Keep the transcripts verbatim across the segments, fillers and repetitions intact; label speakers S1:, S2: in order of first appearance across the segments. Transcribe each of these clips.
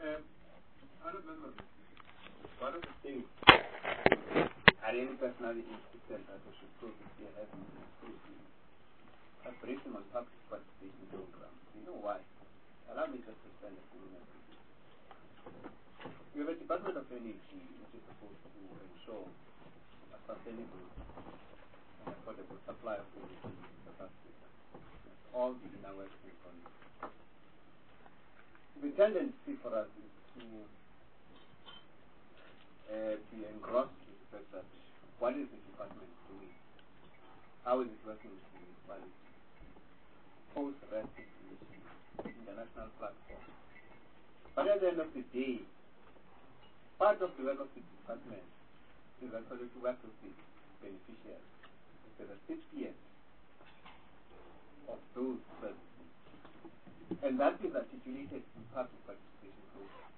S1: Uh, Honorable Members, one of the things I really personally insisted that we should probably have a briefing on public participation program. You know why? Allow me just to spend a few minutes. We have a Department of Energy which is supposed to ensure a sustainable and affordable supply of energy in South Africa. All the inner workings on it. The tendency for us is to uh, be engrossed with the fact that what is the department doing? How is it working with the municipality? Post rest international platform. But at the end of the day, part of the work of the department is actually to work with the beneficiaries, the recipients of those services. And that is articulated in public participation programs.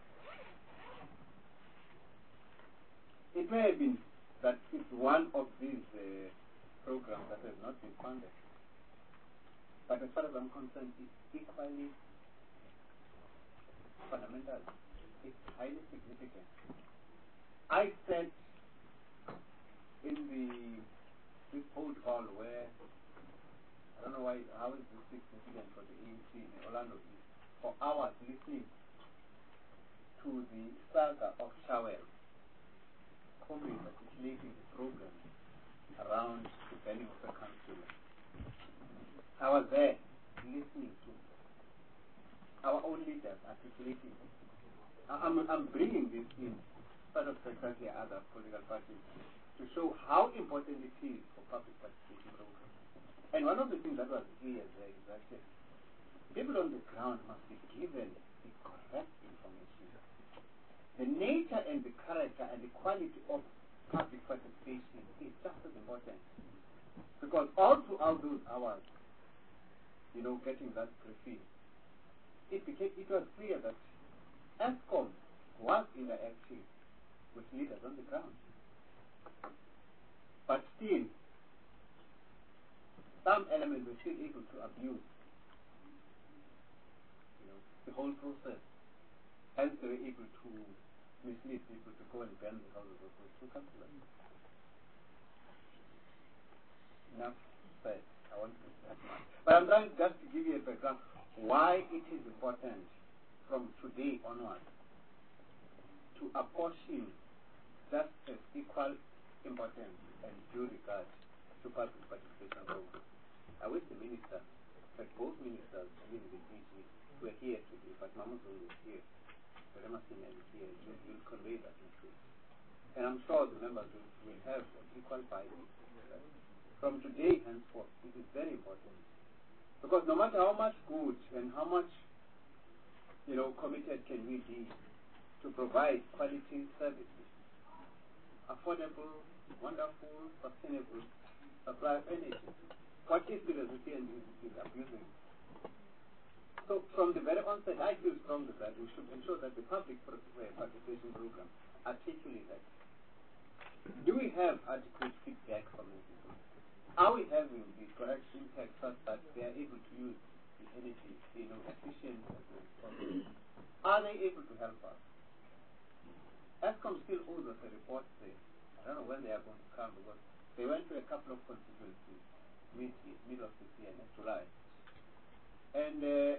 S1: It may have been that it's one of these uh, programs that has not been funded. But as far as I'm concerned, it's equally fundamental. It's highly significant. I said in the this old hall where I don't know why how is this significant for the A U C in Orlando East for hours listening to the saga of Shawel, commonly articulating the program around the banning of the council. I was there listening to our own leaders articulating. I'm, I'm bringing this in, part of exactly other political parties, to show how important it is for public participation programs. And one of the things that was clear there is that uh, people on the ground must be given the correct information. The nature and the character and the quality of public participation is just as important. Because all throughout those hours, you know, getting that briefing, it became, it was clear that ESCOM was interacting with leaders on the ground. But still, some elements were still able to abuse, you know, the whole process. Hence, they were able to mislead people to go and burn the houses of those two councillors. Enough said. I want to say that much. But I'm trying just to give you a background why it is important from today onwards to apportion just as equal importance and due regard to public participation programs. I wish the minister, that both ministers in the D G were here today, but Mamuzulu is here, Verema Senior is here, you will convey that message. And I'm sure the members will, will have an equal buy-in. From today henceforth, it is very important. Because no matter how much good and how much, you know, committed can we be to provide quality services, affordable, wonderful, sustainable supply of energy, what if the recipient is, is abusing? So from the very onset, I feel strongly that we should ensure that the public participation program articulates that. Do we have adequate feedback from the people? Are we having the correct impact such that they are able to use the energy, you know, efficiently as possible? Are they able to help us? ESCOM still owes us a report there. I don't know when they are going to come because they went to a couple of constituencies mid middle of this year, next July. And uh,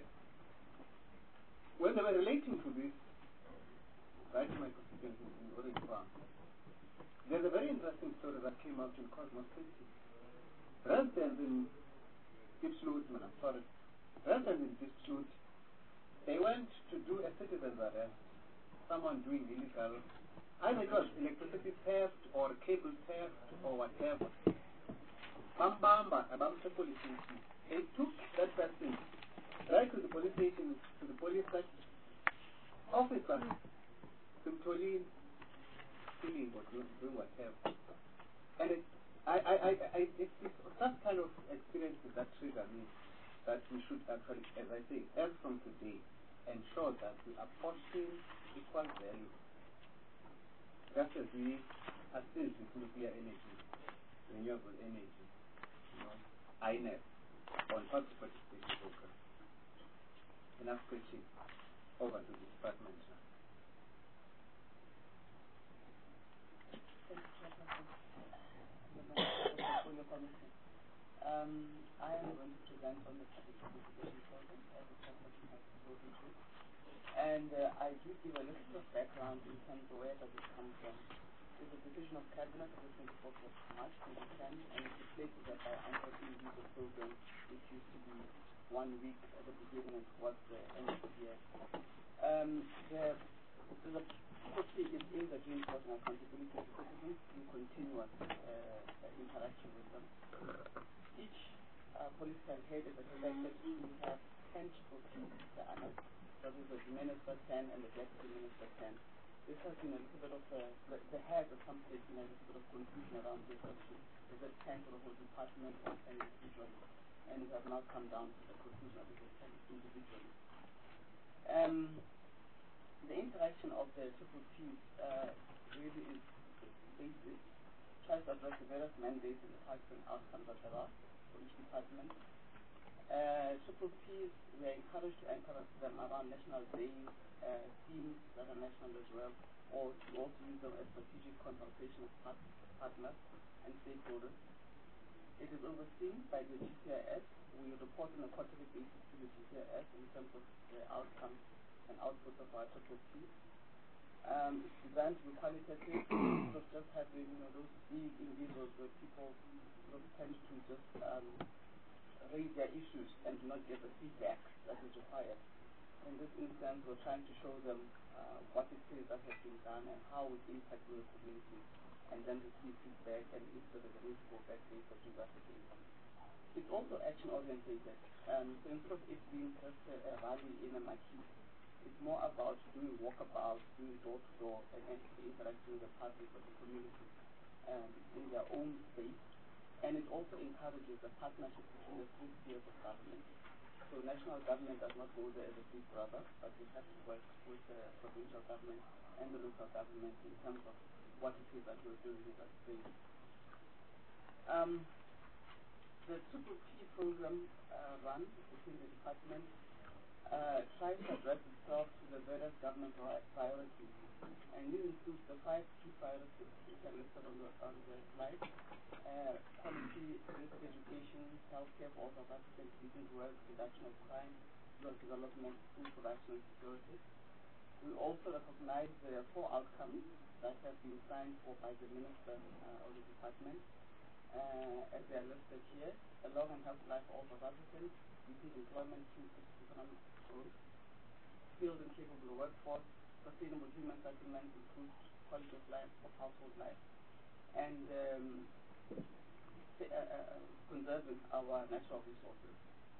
S1: when they were relating to this, right to my constituency in Orange Farm, there's a very interesting story that came out in Cosmos City. Residents in Diepsloot, man, I'm sorry, residents in Diepsloot, they went to do a citizen's arrest, someone doing illegal, either it was electricity theft or cable theft or whatever. Bambamba, about the police station. They took that person right to the police station, to the police station. Officer, Simtolin, stealing or doing whatever. And it, I, I, I, I, it's, it's that kind of experiences that trigger me that we should actually, as I say, as from today, ensure that we apportion equal value. Just as we assist with nuclear energy, renewable energy, you know, I N E P, on public participation program. Enough preaching. Over to the department.
S2: Um, I am going to present on the public participation program as a chairperson has spoken to. And uh, I do give a little bit of background in terms of where does it come from. It's a decision of Cabinet of the twenty-fourth of March twenty ten, and it replaces that by annual review program, which used to be one week at the beginning and towards the end of the year. Um, the the policy is aimed at reinforcing accountability to citizens through continuous uh, interaction with them. Each uh, political head is expected to have ten triple Ps, the annex. So this is the Minister ten and the Deputy Minister ten. This has been a little bit of a, the, the head at some stage been a little bit of confusion around this question. Is it ten for the whole department or ten individually? And it has now come down to the conclusion that it is ten individually. Um, the interaction of the triple Ps uh, really is basic. Tries to address the various mandates and the types and outcomes that there are for each department. Uh, triple Ps, we are encouraged to encourage them around national days, uh, themes that are national as well, or to also use them as strategic consultation part partners and stakeholders. It is overseen by the G C I S. We report on a quarterly basis to the G C I S in terms of the outcomes and outputs of our triple Ps. Um, it's designed to be qualitative, not just having you know, those big individuals where people sort of tend to just um, raise their issues and do not get the feedback that is required. In this instance, we're trying to show them uh, what it is that has been done and how it impacts the community, and then receive feedback and if there is a need to go back based on that income. It's also action-orientated. Um, so instead of it being just a, a rally in a marquee, it's more about doing walkabouts, doing door-to-door, and actually interacting with the public or the community um, in their own space. And it also encourages the partnership between the three spheres of government. So national government does not go there as a big brother, but we have to work with the provincial government and the local government in terms of what it is that we're doing in that space. Um, the triple P program uh, run within the department uh, tries to address itself to the various government priorities. And this includes the five key priorities which are listed on the, on the slide. Uh, quality, risk education, healthcare for all South Africans, decent work, reduction of crime, rural development, food production and security. We also recognize the four outcomes that have been signed for by the Minister uh, of the Department, uh, as they are listed here: a long and healthy life for all South Africans, decent employment through economic growth, skilled and capable workforce, sustainable human settlement, improved quality of life of household life, and um, uh, uh, conserving our natural resources.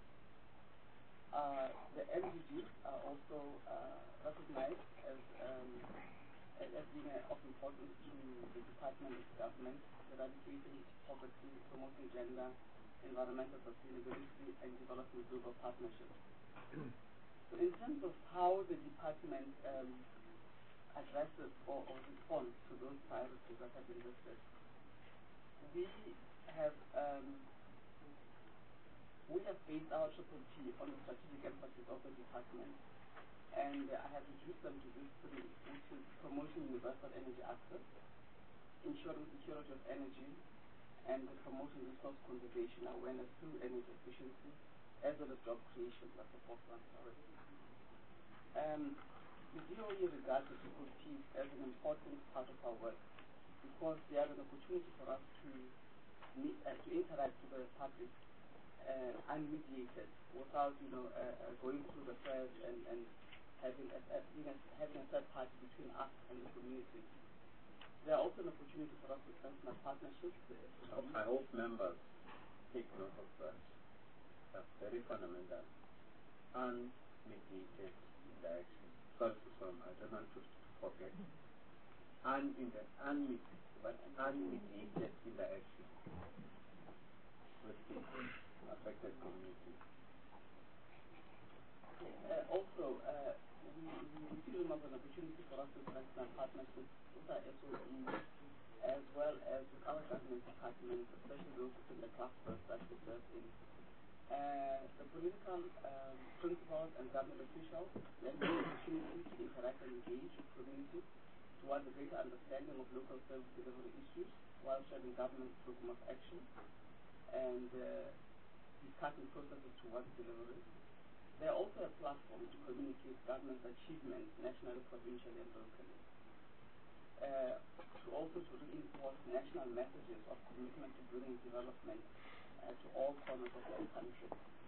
S2: Uh, the M D Gs are also uh, recognized as, um, as being of importance to the department of government, eradicating poverty, promoting gender, environmental sustainability, and developing global partnerships. So in terms of how the department um, addresses or, or responds to those priorities that have been listed, we have um, we have based our triple P on the strategic emphasis of the department, and uh, I have reduced them to these three, which is promoting universal energy access, ensuring security of energy, and the promoting resource conservation awareness through energy efficiency, as well as job creation. That's the fourth one, sorry. Um, the D O E regards the triple Ps as an important part of our work because they are an opportunity for us to meet, uh, to interact with the public uh, unmediated, without you know uh, uh, going through the press and, and having a, a, you know, having a third party between us and the community. They are also an opportunity for us to strengthen our partnerships.
S1: I hope members take note of that. That's very fundamental. Unmediated interaction. Sorry to some, I don't want to forget. Un in the unmediated, but unmediated interaction with the affected community.
S2: Uh, also, uh, we, we see them as an opportunity for us to strengthen our partnerships with our S O Es, as well as with other government departments, especially those within the clusters that we serve in. Uh, the political um, principals and government officials have the opportunity to interact and engage with communities towards a greater understanding of local service delivery issues while sharing government's program of action. and uh, discussing processes towards delivery. They are also a platform to communicate government's achievements nationally, provincially, and locally. Uh, to also to reinforce national messages of commitment to bringing development uh, to all corners of our country.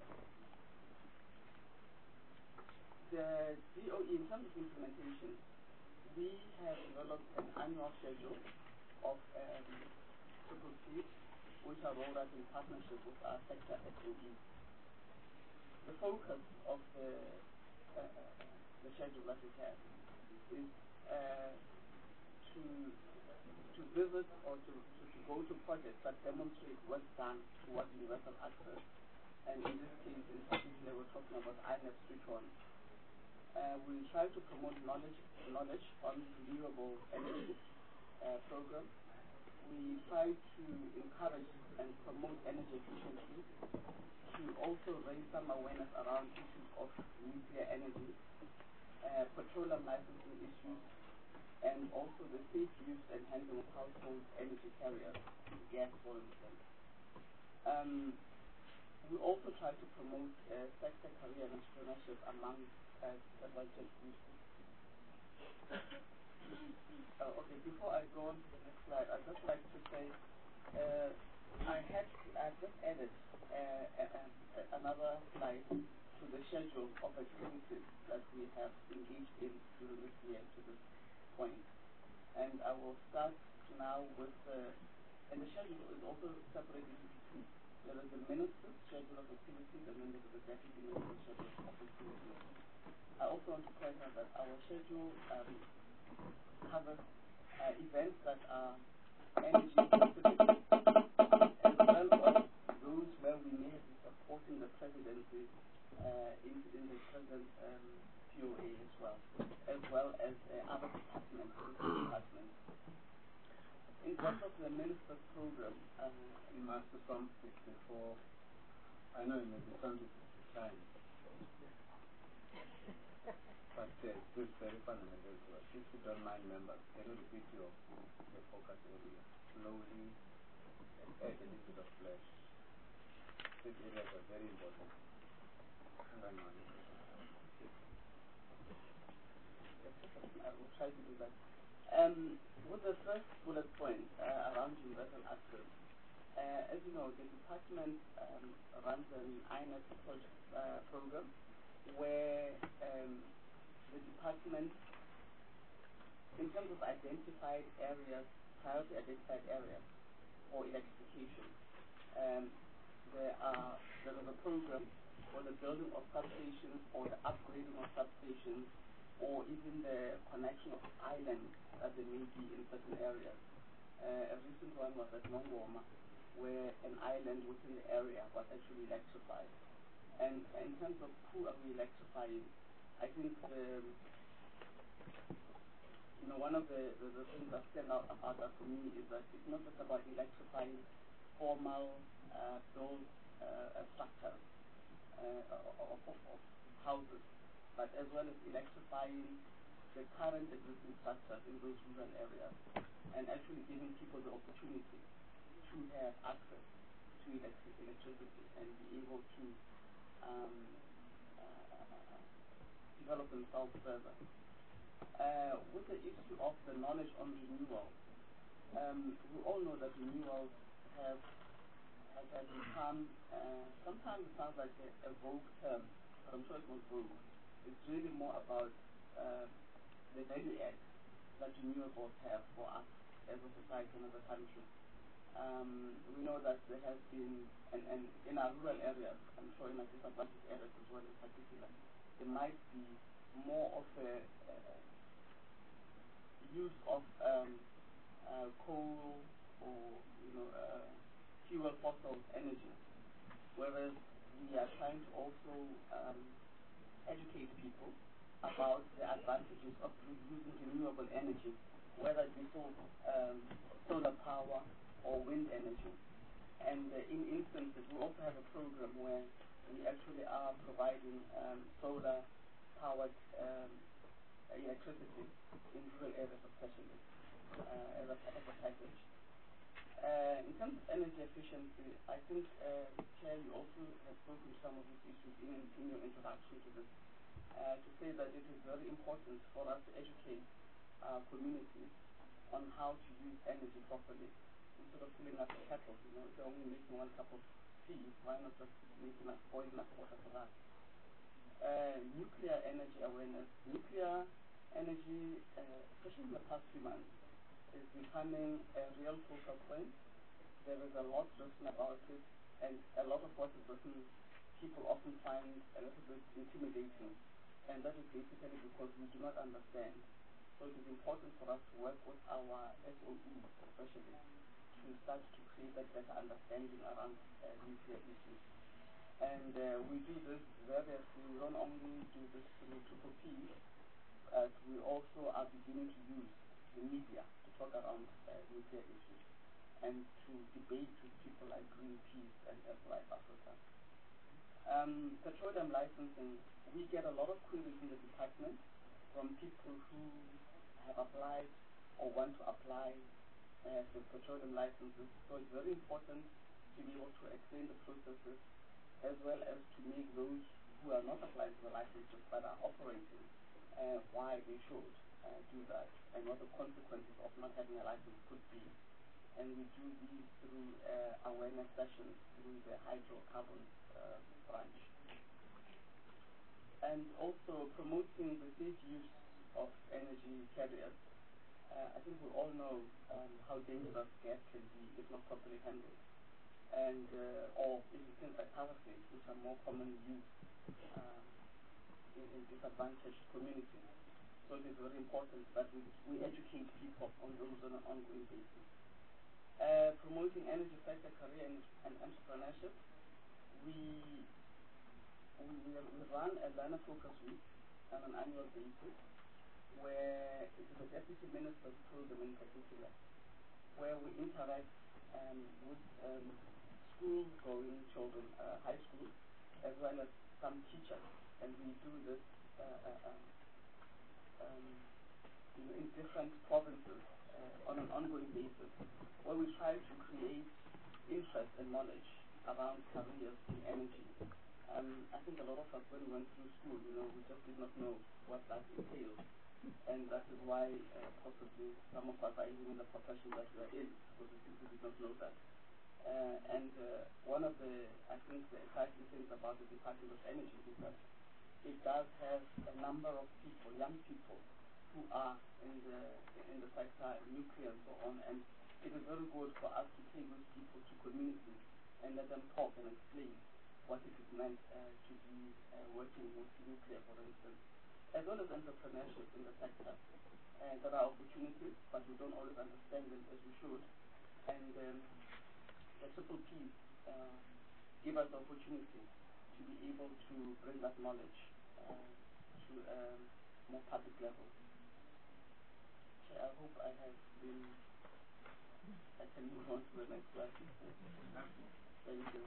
S2: The D O E, in terms of implementation, we have developed an annual schedule of um, triple C, which are rolled out in partnership with our sector S O Es. The focus of the, uh, the schedule that we have is uh, to to visit or to, to, to go to projects that demonstrate what's done towards universal access. And in this case, in particular, we're talking about I N E F Switch On. Uh, we try to promote knowledge knowledge on renewable energy uh, program. We try to encourage and promote energy efficiency, to also raise some awareness around issues of nuclear energy, uh, petroleum licensing issues, and also the safe use and handling of household energy carriers, gas for instance. Um, we also try to promote uh, sector career and entrepreneurship among uh, disadvantaged groups. Uh, okay, before I go on to the next slide, I'd just like to say uh, I had I've just added uh, a, a, another slide to the schedule of activities that we have engaged in during this year to this point. And I will start now with the, and the schedule is also separated into two. There is the minister's schedule of activities, and then there is the deputy minister's schedule of activities. I also want to point out that our schedule um, covers uh, events that are energy specific, as well as those where we may be supporting the presidency uh, in, in the president's um, P O A as well, as well as uh, other departments, departments. In terms of the minister's program, uh,
S1: you must some before. I know it may be something to time, but uh, this is very fundamental to us. If you don't mind, members, can you repeat your, your focus area slowly and add a little bit of flesh? These areas are very important. Hang on.
S2: I will try to do that. Um, with the first bullet point uh, around universal access, uh, as you know, the department um, runs an I N E F project, uh, program where um, the department, in terms of identified areas, priority identified areas for electrification, um, there are there is a program for the building of substations or the upgrading of substations, or even the connection of islands that there may be in certain areas. Uh, a recent one was at Mongoma, where an island within the area was actually electrified. And in terms of who are we electrifying, I think the, you know, one of the, the, the things that stand out about that for me is that it's not just about electrifying formal uh, built uh, structures uh, of, of, of houses, but as well as electrifying the current existing structures in those rural areas, and actually giving people the opportunity to have access to electric electricity and be able to um, uh, develop themselves further. Uh, with the issue of the knowledge on renewal, um, we all know that renewals have have, have become, uh, sometimes it sounds like a, a vogue term, but I'm sure it's not vogue. It's really more about uh, the value add that renewables have for us as a society and as a country. Um, we know that there has been, and, and in our rural areas, I'm sure in our disadvantaged areas as well in particular, there might be more of a uh, use of um, uh, coal or, you know, uh, fuel fossil energy, whereas we are trying to also um, educate people about the advantages of using renewable energy, whether it be so, um, solar power or wind energy. And uh, in instances, we also have a program where we actually are providing um, solar-powered um, electricity in rural areas especially uh, as, a, as a package. Uh, in terms of energy efficiency, I think, uh, Chair, you also have spoken to some of these issues in, in your introduction to this, uh, to say that it is very important for us to educate our communities on how to use energy properly instead of filling up a kettle. You know, if you're only making one cup of tea, why not just make enough, boil enough water for that? Uh, nuclear energy awareness. Nuclear energy, uh, especially in the past few months, is becoming a real focal point. There is a lot written about it, and a lot of what is written people often find a little bit intimidating, and that is basically because we do not understand. So it is important for us to work with our S O Es, especially, to start to create that better understanding around uh, nuclear issues. And uh, we do this variously. We don't only do this through Triple P, but we also are beginning to use the media to talk around uh, nuclear issues and to debate with people like Greenpeace and Life Africa. Um, petroleum licensing, we get a lot of queries in the department from people who have applied or want to apply uh, for petroleum licenses. So it's very important to be able to explain the processes as well as to make those who are not applying for the licenses but are operating uh, why they should uh, do that and what the consequences of not having a license could be. And we do these through uh, awareness sessions through the hydrocarbon uh, branch. And also promoting the safe use of energy carriers. Uh, I think we all know um, how dangerous gas can be if not properly handled. And uh, or if you think like parafin, which are more commonly used um, in, in disadvantaged communities. So it is very important that we, we educate people on those on an ongoing basis. Uh, promoting energy sector career and, and entrepreneurship. We, we, we, we run a learner focus week on an annual basis where it is a deputy minister's program in particular, where we interact um, with um, school-going children, uh, high school, as well as some teachers, and we do this uh, uh, um, um, you know, in different provinces uh, on an ongoing basis, where we try to create interest and knowledge around careers in energy. Um, I think a lot of us, when we went through school, you know, we just did not know what that entails, and that is why uh, possibly some of us are even in the profession that we are in, because we simply did not know that. Uh, and uh, one of the, I think, the exciting things about the Department of Energy is that it does have a number of people, young people, who are in the in the sector, nuclear and so on, and it is very good for us to take those people to communities and let them talk and explain what it is meant uh, to be uh, working with nuclear, for instance, as well as entrepreneurship in the sector. And there are opportunities, but we don't always understand them as we should. And um, the Triple Ps uh, give us the opportunity to be able to bring that knowledge uh, to a more public level. So I hope I have been, I can move on to the next slide. Thank you.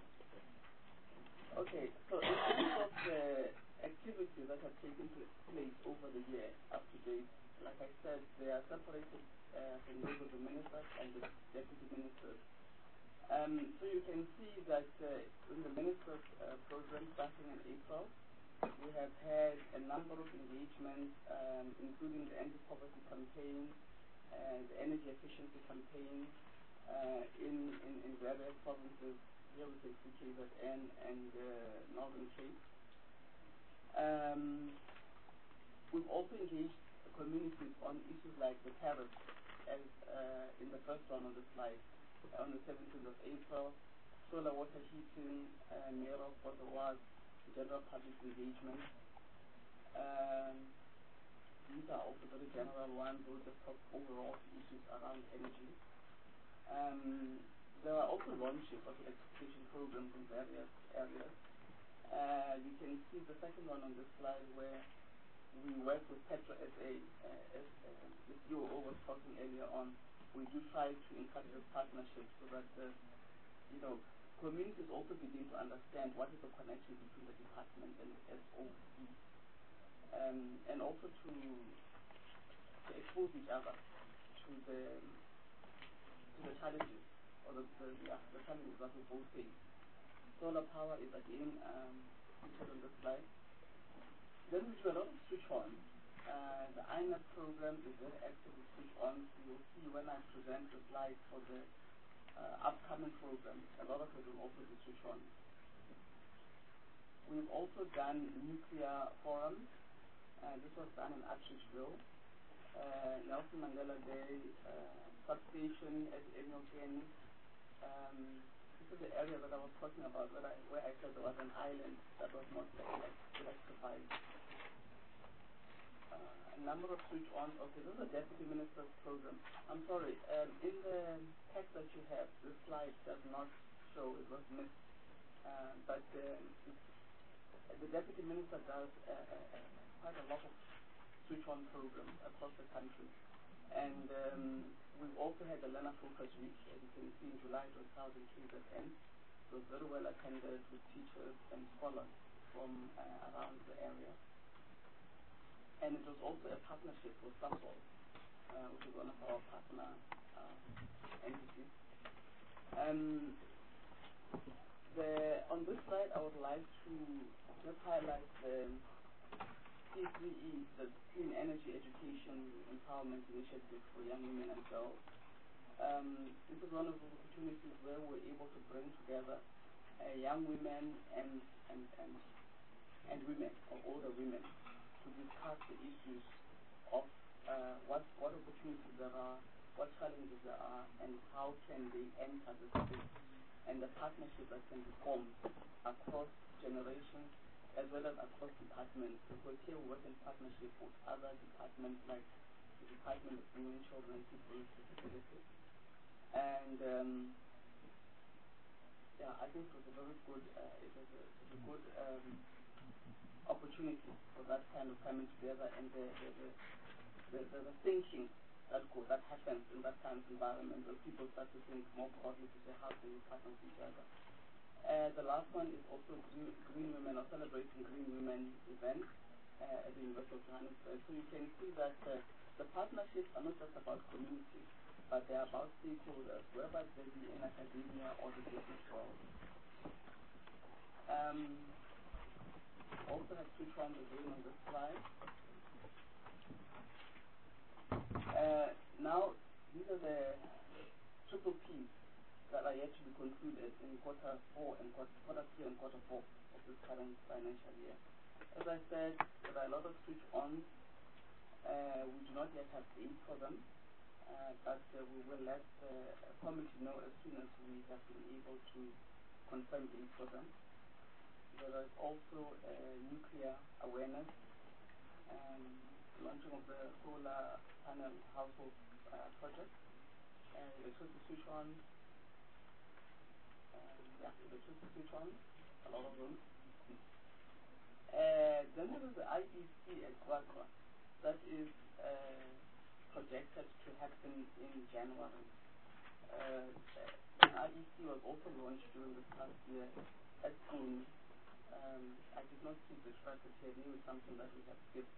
S2: Okay, so in terms of the activities that have taken place over the year up to date, like I said, they are separated uh, from those of the ministers and the deputy ministers. Um, so you can see that uh, in the ministers' uh, program starting in April, we have had a number of engagements, um, including the anti-poverty campaign, uh, the energy efficiency campaign uh, in, in, in various provinces. Here we can see K Z N and uh, Northern Cape. Um, we've also engaged communities on issues like the tariffs, as uh, in the first one on the slide, uh, on the seventeenth of April, solar water heating, uh, Mayor of Port Elizabeth, general public engagement. Um, these are also very general ones. We'll just talk overall issues around energy. Um, there are also launches of electrification programs in various areas. Uh, you can see the second one on this slide where we work with Petro S A. Uh, as uh, the C O O was talking earlier on, we do try to encourage this partnership so that uh, you know, communities also begin to understand what is the connection between the department and the S O E, um, and also to, to expose each other to the to the challenges or the, the, yeah, the challenges that we both face. Solar power is again um, featured on this slide. Then we do a lot of switch-on. Uh, the I N E P program is very active with switch-on. So you'll see when I present the slides for the uh, upcoming program, a lot of it will also be switch-on. We've also done nuclear forums. Uh, this was done in Atteridgeville. Uh, Nelson Mandela Day, uh, substation at Enyokeni. Um, this is the area that I was talking about where I, where I said there was an island that was not electrified. Uh, a number of switch-ons. Okay, this is a Deputy Minister's program. I'm sorry, um, in the text that you have, this slide does not show, it was missed. Uh, but uh, the Deputy Minister does uh, uh, quite a lot of switch-on programs across the country. And um, we've also had the Learner Focus Week, as you can see in July, it was held in K Z N. It was very well attended with teachers and scholars from uh, around the area. And it was also a partnership with SASOL, uh, which is one of our partner uh, entities. Um, the, on this slide, I would like to just highlight the C three E, the Clean Energy Education Empowerment Initiative for Young Women and Girls. Um, this is one of those opportunities where we're able to bring together uh, young women and, and, and, and women, or older women, to discuss the issues of uh, what, what opportunities there are, what challenges there are, and how can they enter the space, and the partnership that can be formed across generations as well as across departments. Because here we work in partnership with other departments like the Department of Women, Children and People with Disabilities. And um, yeah, I think it was a very good, uh, it was a, it was a good um, opportunity for that kind of coming together and the, the, the, the, the, the thinking that go, that happens in that kind of environment where people start to think more broadly to say how can we partner with each other. Uh, the last one is also Green, Green Women, or Celebrating Green Women event uh, at the University of Johannesburg. So you can see that uh, the partnerships are not just about community, but they are about stakeholders, whether they be in academia or the business world. Um, also have switch on again on this slide. Uh, now, these are the triple Ps that are yet to be concluded in quarter four and quarter, quarter three and quarter four of this current financial year. As I said, there are a lot of switch-ons. Uh, we do not yet have date for them, uh, but uh, we will let the uh, committee know as soon as we have been able to confirm date for them. There is also uh, nuclear awareness, um, launching of the solar panel household uh, project, and electricity switch-on. Um, yeah, electricity switch-on, a lot of them. Uh, then there is the I E C at Guagua. That is uh, projected to happen in January. Uh, an I E C was also launched during this past year at School. Um, I did not keep the track of here. Maybe something that we have skipped.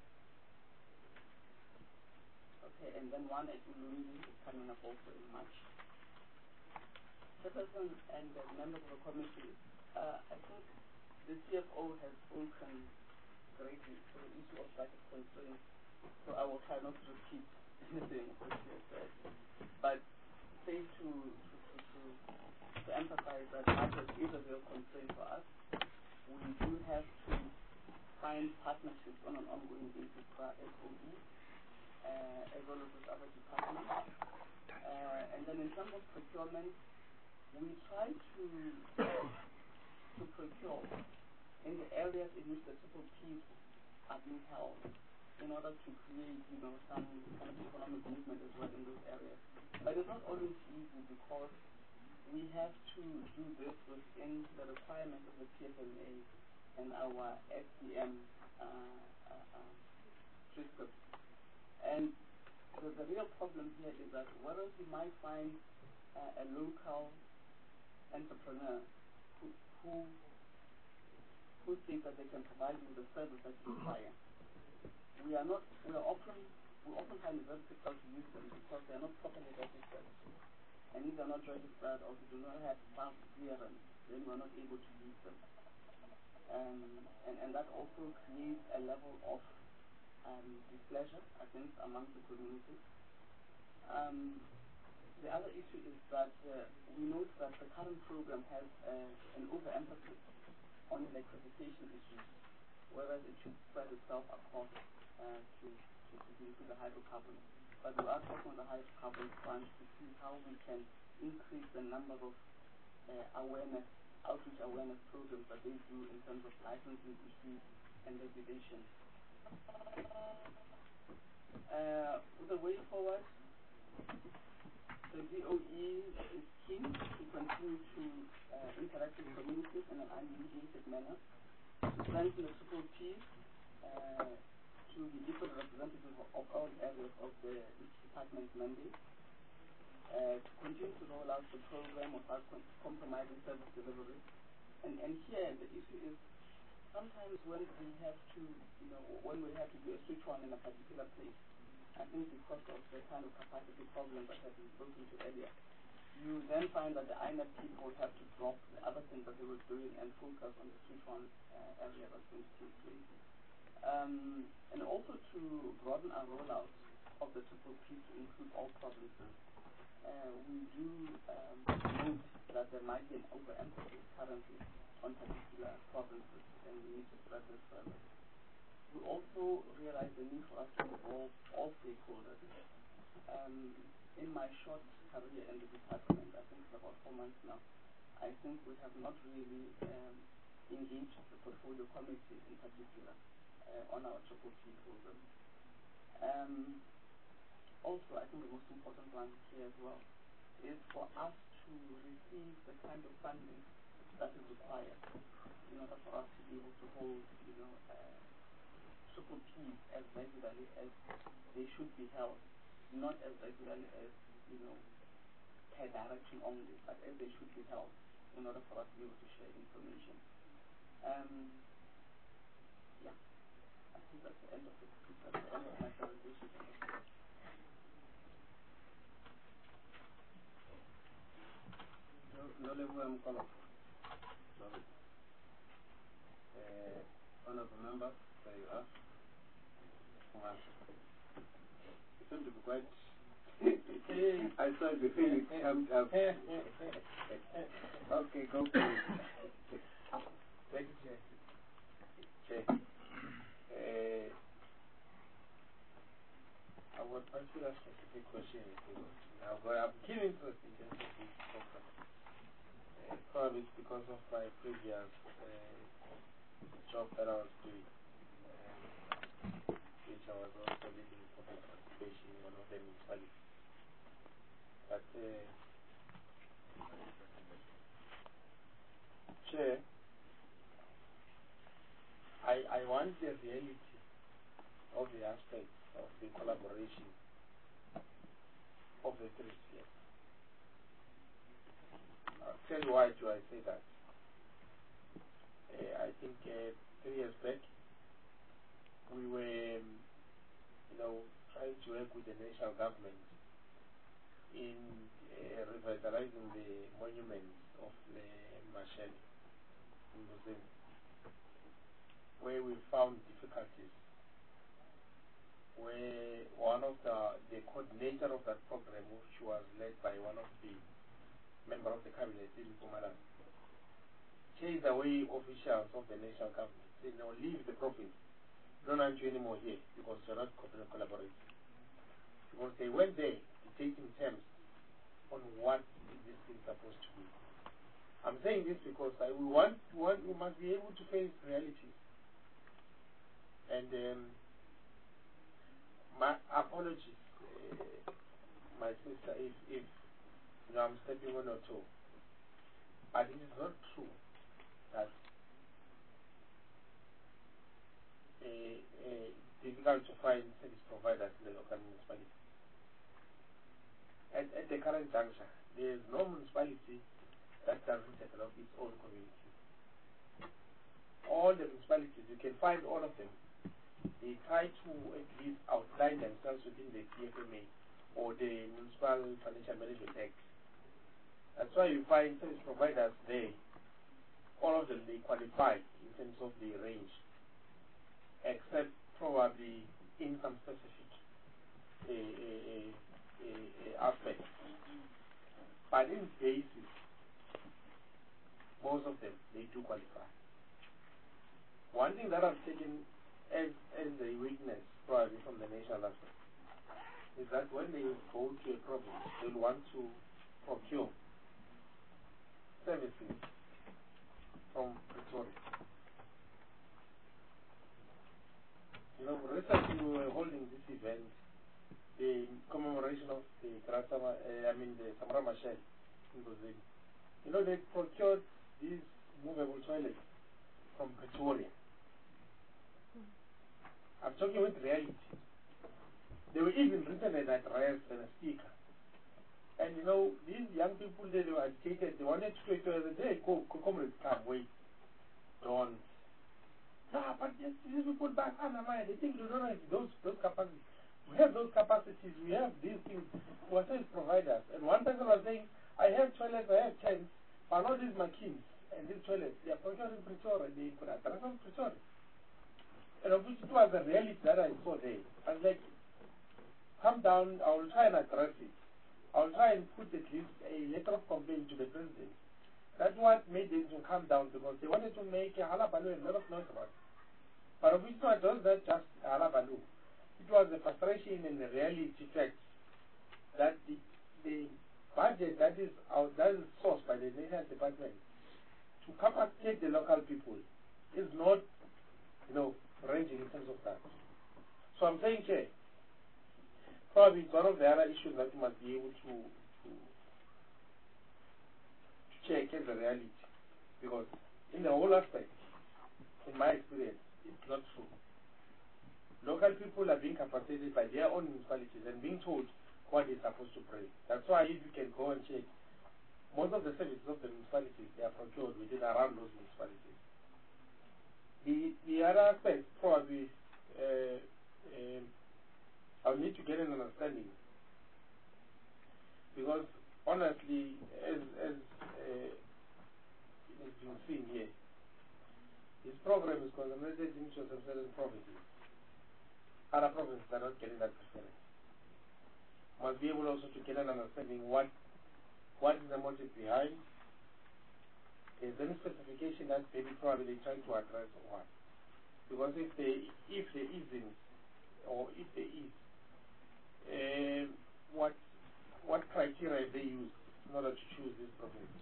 S2: Okay, and then one at Ulundi is coming up also in March. Chairperson and the members of the committee, uh, I think the C F O has spoken greatly to the issue of budget constraints, so I will try not to repeat anything that he has said, but say to, to, to, to, to emphasize that budget is a real constraint for us. We do have to find partnerships on an ongoing basis for our S O E, uh, as well as with other departments. Uh, and then in terms of procurement, we try to to procure in the areas in which the triple Ps are being held in order to create, you know, some kind of economic movement as well in those areas. But it's not always easy because we have to do this within the requirements of the P S M A and our S D M uh, uh, uh, prescripts. And the, the real problem here is that whereas you might find uh, a local entrepreneur who, who who think that they can provide you with the service that you require, we are not. We are often we often find it very difficult to use them because they are not properly registered. And if they're not registered or do not have staff clearance, then we're not able to use them. Um, and, and that also creates a level of um, displeasure, I think, among the community. Um, the other issue is that uh, we note that the current program has uh, an overemphasis on electrification issues, whereas it should spread itself across uh, to, to, to the hydrocarbons. But we are talking on the hydrocarbons front to see how we can increase the number of uh, awareness, outreach awareness programs that they do in terms of licensing issues and regulation. Uh, the way forward, the D O E is keen to continue to uh, interact with communities in an unmediated manner, to strengthen the triple P, uh, to be equal representative of all areas of the department's mandate, uh, to continue to roll out the program without com- compromising service delivery. And, and here the issue is sometimes when we have to, you know, when we have to do a switch on in a particular place, I think because of the kind of capacity problems that have been spoken to earlier, you then find that the I N E P people have to drop the other things that they were doing and focus on the switch on uh, area that's going to take place. Um, and also to broaden our rollout of the triple P to include all provinces. Uh, we do um, note that there might be an overemphasis currently on particular provinces, and we need to spread this further. We also realize the need for us to involve all stakeholders. Um, in my short career in the department, I think it's about four months now, I think we have not really um, engaged the portfolio committee in particular uh, on our triple P program. Um, also, I think the most important one here as well is for us to receive the kind of funding that is required in order for us to be able to hold, you know, uh, triple Ps as regularly as they should be held, not as regularly as, you know, per direction only, but as they should be held in order for us to be able to share information. Um, yeah, I think that's the end of it. That's the end of my presentation.
S1: No level I'm colorful. Uh, honorable members, there you are. Wow. You seem to be quite. I saw the feeling jumped up. Okay, go for it.
S3: Thank you, Chair.
S1: Chair.
S3: Uh, I would pursue a specific question. Now, but I'm keen interest in terms of this program. Uh, probably it's because of my previous uh, job that I was doing, um, which I was also leading public participation in one of the municipalities. But, uh, Chair, I, I want the reality of the aspects of the collaboration of the three spheres. I'll tell you why do I say that. Uh, I think uh, three years back, we were, um, you know, trying to work with the national government in uh, revitalizing the monuments of the Mashele Museum, where we found difficulties, where one of the, the coordinator of that program, which was led by one of the member of the cabinet in Mpumalanga, chased away officials of the national government, said, no, leave the province. Don't want you anymore here because you're not collaborating. Because they went there dictating terms on what this thing is supposed to be. I'm saying this because I, we want, want, we must be able to face reality. And um, my apologies, uh, my sister, if, if you know, I'm stepping on your toe. But it is not true that uh, uh, it's difficult to find service providers in the local municipality. At, at the current juncture, there is no municipality that doesn't develop its own community. All the municipalities, you can find all of them. They try to at least outline themselves within the P F M A or the Municipal Financial Management Act That's why you find service providers there, all of them, they qualify in terms of the range, except probably income specific uh, uh, uh, uh, aspects. But in basis, most of them, they do qualify. One thing that I've taken as, as a weakness, probably from the national aspect, is that when they go to a province, they'll want to procure services from Pretoria. You know, recently we were holding this event, the commemoration of the Grasama, uh, I mean the Samora Machel in Brazil. You know, they procured these movable toilets from Pretoria. I'm talking with reality. They were even written at address and a sticker. And you know, these young people, they were agitated. They wanted to say to us, hey, go, go, comrades, come, wait. Don't. Nah, but yes, these people back under mine, they think we don't have those, those capacities. We have those capacities, we have these things. We are service providers. And one person was saying, I have toilets, I have tents, but not these machines and these toilets. They are procured in Pretoria, they put address on Pretoria. And of which it was a reality that I saw there. I was like, come down, I will try and address it. I will try and put at least a letter of complaint to the president. That's what made them to come down, because they wanted to make a halabaloo and a lot of noise about it. But of which it was not just halabaloo. It was the frustration and the reality fact that the, the budget that is out, that is sourced by the National Department to capacitate the local people is not, you know, ranging in terms of that. So I'm saying, Chair, probably it's one of the other issues that you must be able to, to, to check as a reality. Because in the whole aspect, in my experience, it's not true. Local people are being capacitated by their own municipalities and being told what they're supposed to pray. That's why if you can go and check, most of the services of the municipalities, they are procured within around those municipalities. The, the other aspect, probably, uh, uh, I'll need to get an understanding. Because, honestly, as, as uh, it's been seen here, this program is concentrated into some certain provinces. Other provinces are not getting that preference. Must be able also to get an understanding what, what is the motive behind. Is there any specification that maybe probably they try to address or what? Because if they, if there isn't, or if there is, uh, what what criteria they use in order to choose these provinces?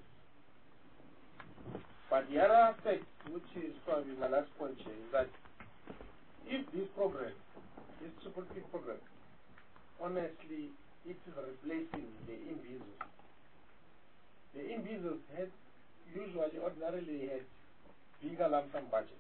S3: But the other aspect, which is probably my last point here, is that if this program, this triple P program, honestly, it is replacing the Imbizus. The Imbizus had usually, ordinarily had bigger lump sum budgets.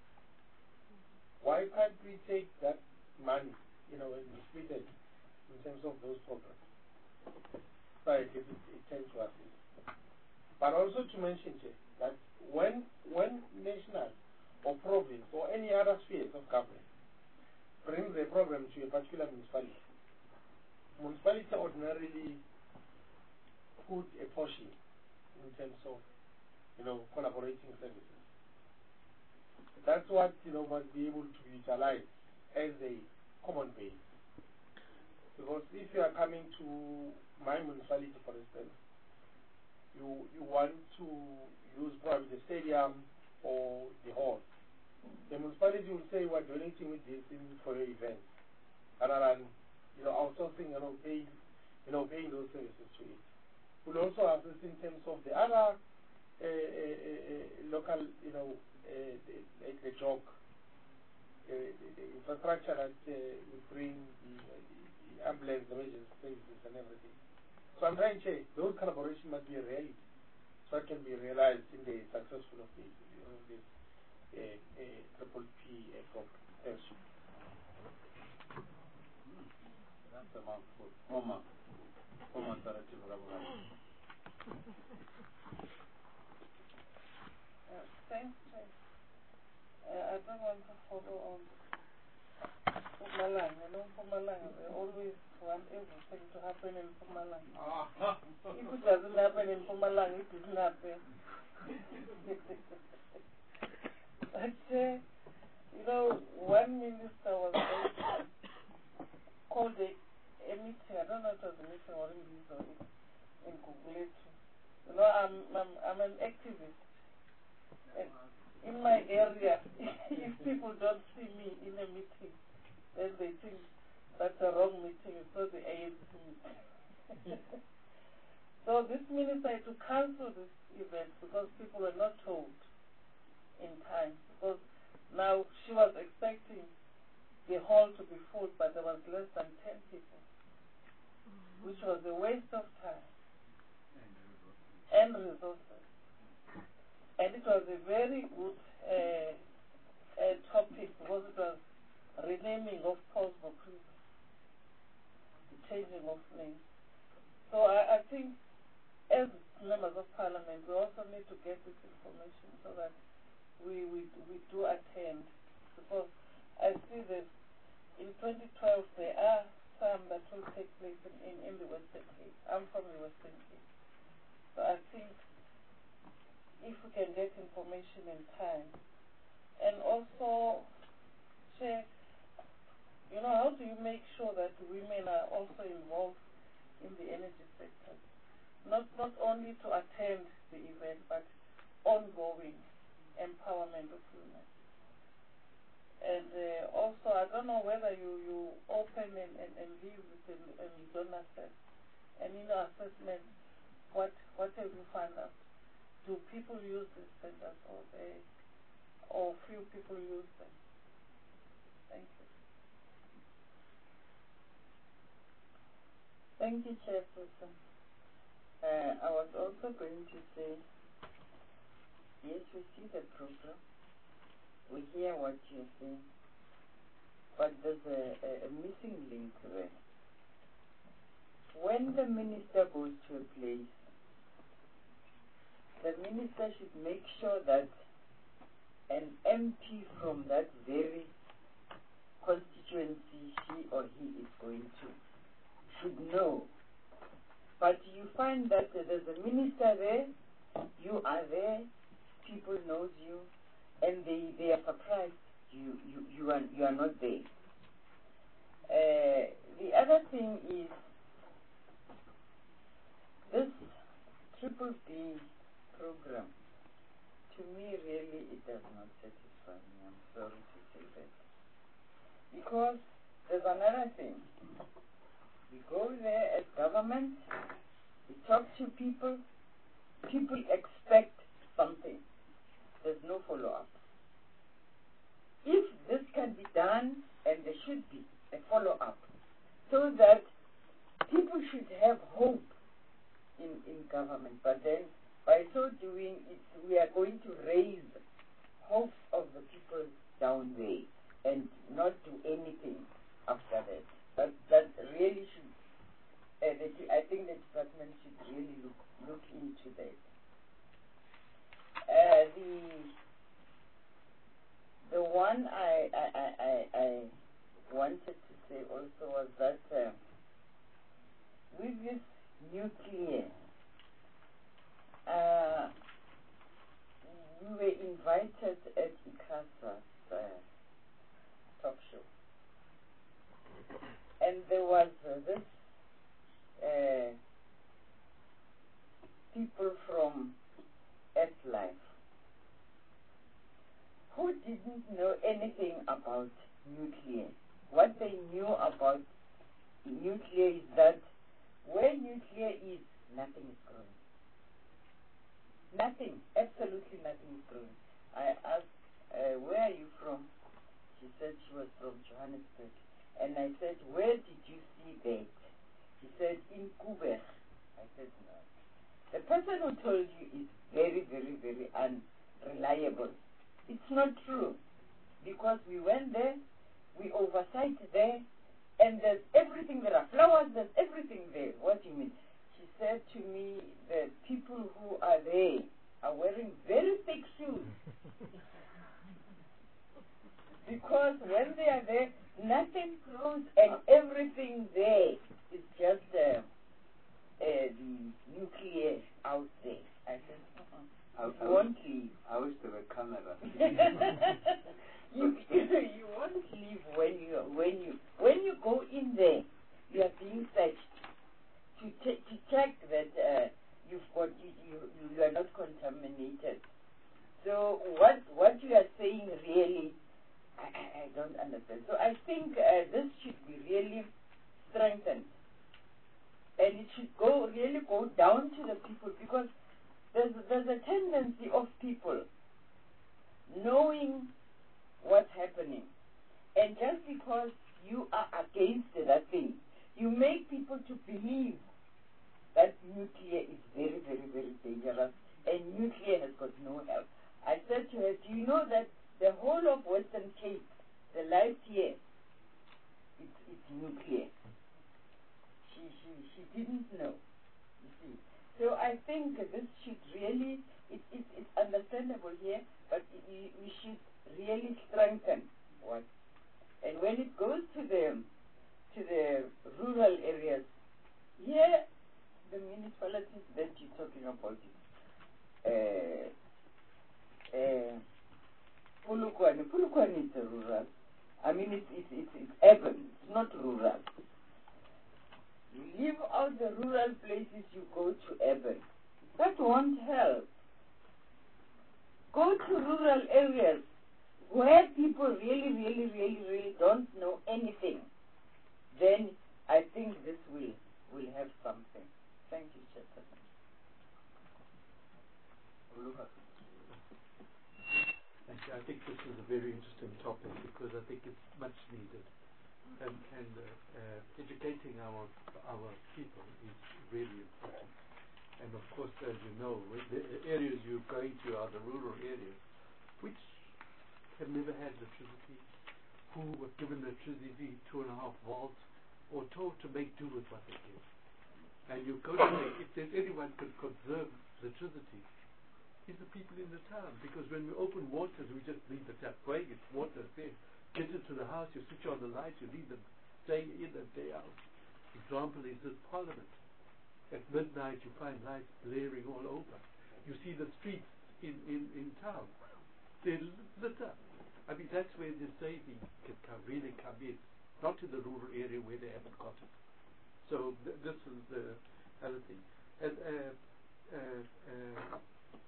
S3: Why can't we take that money, you know, and split it in terms of those programs? Right, it, it tends to assist. But also to mention here, that when, when national or province or any other spheres of government brings a program to a particular municipality, municipality ordinarily put a portion in terms of, you know, collaborating services. That's what, you know, must be able to be utilized as a common base. Because if you are coming to my municipality, for instance, you you want to use probably the stadium or the hall. The municipality will say, we're donating with this in for your event, rather than, you know, outsourcing and you know, paying, you know, paying those services to it. We'll also assist in terms of the other uh, uh, uh, local, you know, uh, the, like the jog, uh, the, the infrastructure that uh, we bring, the, uh, the, the ambulance, the emergency services and everything. So I'm trying to say, those collaboration must be a reality, so it can be realized in the successful of this, of this uh, uh, triple P uh, program. Thanks.
S1: That's a mouthful. Oma. Oma Tarativ Rabbi.
S2: Thanks, Chase. Uh, I don't want to follow on Pumalanga. I know Pumalanga, they always want
S4: want everything to happen in Mpumalanga. If it doesn't happen in Mpumalanga, it didn't happen. But, uh, you know, one minister was very, called a, a meeting, I don't know if it was a meeting or in this or in, in Guguletu. You know, I'm, I'm, I'm an activist. And in my area, if people don't see me in a meeting, then they think that's a wrong meeting, it's not the A N C meeting. So this minister had to cancel this event because people were not told in time. Because now she was expecting the hall to be full, but there was less than ten people, which was a waste of time and resources. And it was a very good uh, uh, topic because it was renaming of Paul's Bokriva, the changing of names. So I, I think as members of parliament, we also need to get this information so that we, we, we do attend. Because I see that in twenty twelve there are some that will take place in, in, in the Western Cape. I'm from the Western Cape. So I think if we can get information in time and also check, you know, how do you make sure that women are also involved in the energy sector? Not not only to attend the event, but ongoing empowerment of women. And uh, also, I don't know whether you, you open and, and, and leave with and, and you don't assess. And in your assessment, what what have you found out? Do people use these centers or they, or few people use them? Thank you.
S5: Thank you, Chairperson. Uh, I was also going to say, yes, we see the program. We hear what you're saying. But there's a, a, a missing link there. When the minister goes to a place, the minister should make sure that an M P from that very constituency she or he is going to should know. But you find that uh, there's a minister there, you are there, people knows you, and they, they are surprised you, you, you, are, you are not there. Uh, the other thing is this triple B program, to me really it does not satisfy me. I'm sorry to say that. Because there's another thing. We go there as government, we talk to people, people expect something. There's no follow-up. If this can be done, and there should be a follow-up, so that people should have hope in, in government, but then by so doing, it's, we are going to raise hopes of the people down there and not do anything after that. That, that really should, uh, the, I think the department should really look, look into that. Uh, the, the one I, I, I, I wanted to say also was that uh, with this nuclear, uh, we were invited at ICASA's uh, talk show. And there was uh, this uh, people from Earthlife who didn't know anything about nuclear. What they knew about nuclear is that where nuclear is, nothing is growing. Nothing, absolutely nothing is growing. I asked, uh, where are you from? She said she was from Johannesburg. And I said, where did you see that? He said, in Kuber. I said, no. The person who told you is very, very, very unreliable. It's not true. Because we went there, we oversight there, and there's everything. There are flowers, there's everything there. What do you mean? She said to me, the people who are there are wearing very thick shoes. Because when they are there, nothing grows and everything there is you are being searched to, t- to check that uh, you've got you, you, you are not contaminated. So what what you are saying really, I, I, I don't understand. So I think uh, this should be really strengthened, and it should go really go down to the people, because there's there's a tendency of people knowing what's happening, and just because you are against that thing, you make people to believe that nuclear is very, very, very dangerous, and nuclear has got no help. I said to her, do you know that the whole of Western Cape, the light here, it's, it's nuclear? She, she, she didn't know, you see. So I think this should really, it, it, it's understandable here, but it, we should really strengthen what. And when it goes to the, to the rural areas, here, the municipalities that you're talking about, uh, uh, Polokwane, Polokwane is a rural. I mean, it's, it's, it's, it's urban, it's not rural. You leave out the rural places, you go to urban. That won't help. Go to rural areas where people really, really, really, really don't know anything. Then I think this will, will have something. Thank you, Chairperson.
S6: Thank you. I think this is a very interesting topic, because I think it's much needed, and, and uh, uh, educating our our people is really important. And of course, as you know, the areas you're going to are the rural areas, which have never had electricity, who were given electricity two and a half volts, or told to make do with what they get. And you go to say, if there's anyone could conserve electricity, it's the people in the town. Because when we open waters, we just leave the tap going, it's water there. Get into the house, you switch on the lights, you leave them day in and day out. Example is this Parliament. At midnight, you find lights blaring all over. You see the streets in, in, in town. They're lit up. I mean, that's where the saving can come, really come in. Not in the rural area where they haven't got it. So th this is the other thing. And uh, uh, uh,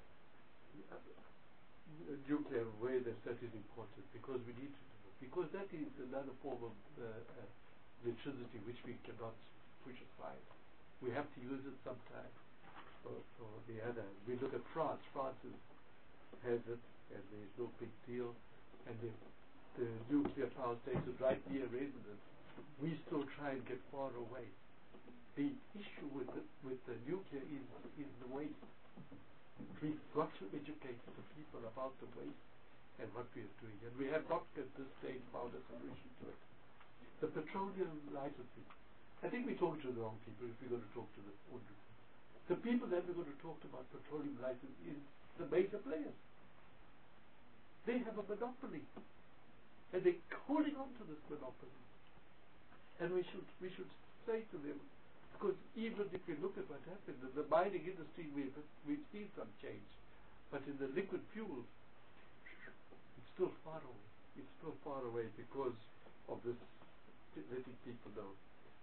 S6: nuclear awareness, that is important, because we need to do it. Because that is another form of uh, uh, electricity which we cannot push aside. We have to use it sometime for, for the other. We look at France. France is, has it, and there's no big deal. And the, the nuclear power station right near residence, we still try and get far away. The issue with the, with the nuclear is, is the waste. We've got to educate the people about the waste and what we are doing. And we have not at this stage found a solution to it. The petroleum licensing. I think we're talking to the wrong people if we're going to talk to the ordinary people. The people that we're going to talk to about petroleum licensing is the major players. They have a monopoly. And they're holding on to this monopoly. And we should we should say to them, because even if we look at what happened in the mining industry, we've, we've seen some change. But in the liquid fuels, it's still far away. It's still far away because of this letting people know.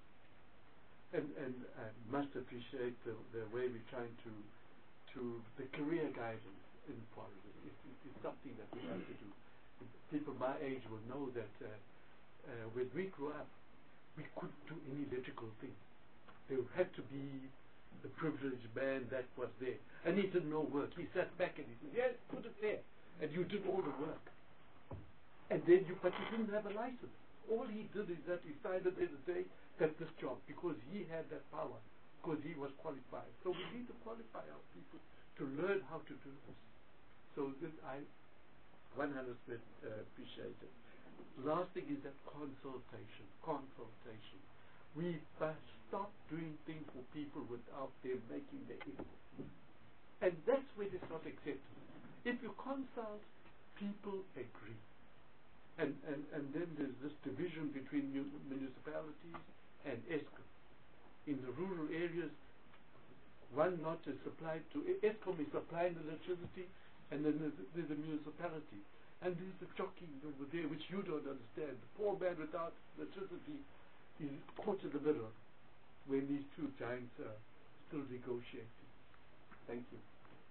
S6: And, and I must appreciate the, the way we're trying to, to the career guidance in politics. It's, it's something that we have to do. People my age will know that uh, uh, when we grew up, we couldn't do any electrical thing. There had to be the privileged man that was there. And he did no work. He sat back and he said, yes, put it there. And you did all the work. And then you, but you didn't have a license. All he did is that he decided in the day that this job, because he had that power, because he was qualified. So we need to qualify our people to learn how to do this. So this I one hundred percent uh, appreciate it. Last thing is that consultation. Consultation. We must stop doing things for people without them making their input. And that's when it's not acceptable. If you consult, people agree. And, and, and then there's this division between municipalities and ESCOM. In the rural areas, one lot is supplied to, ESCOM is supplying the electricity, and then there's, there's a municipality. And there's a jockeying over there which you don't understand. The poor man without electricity is caught in the middle when these two giants are still negotiating. Thank you.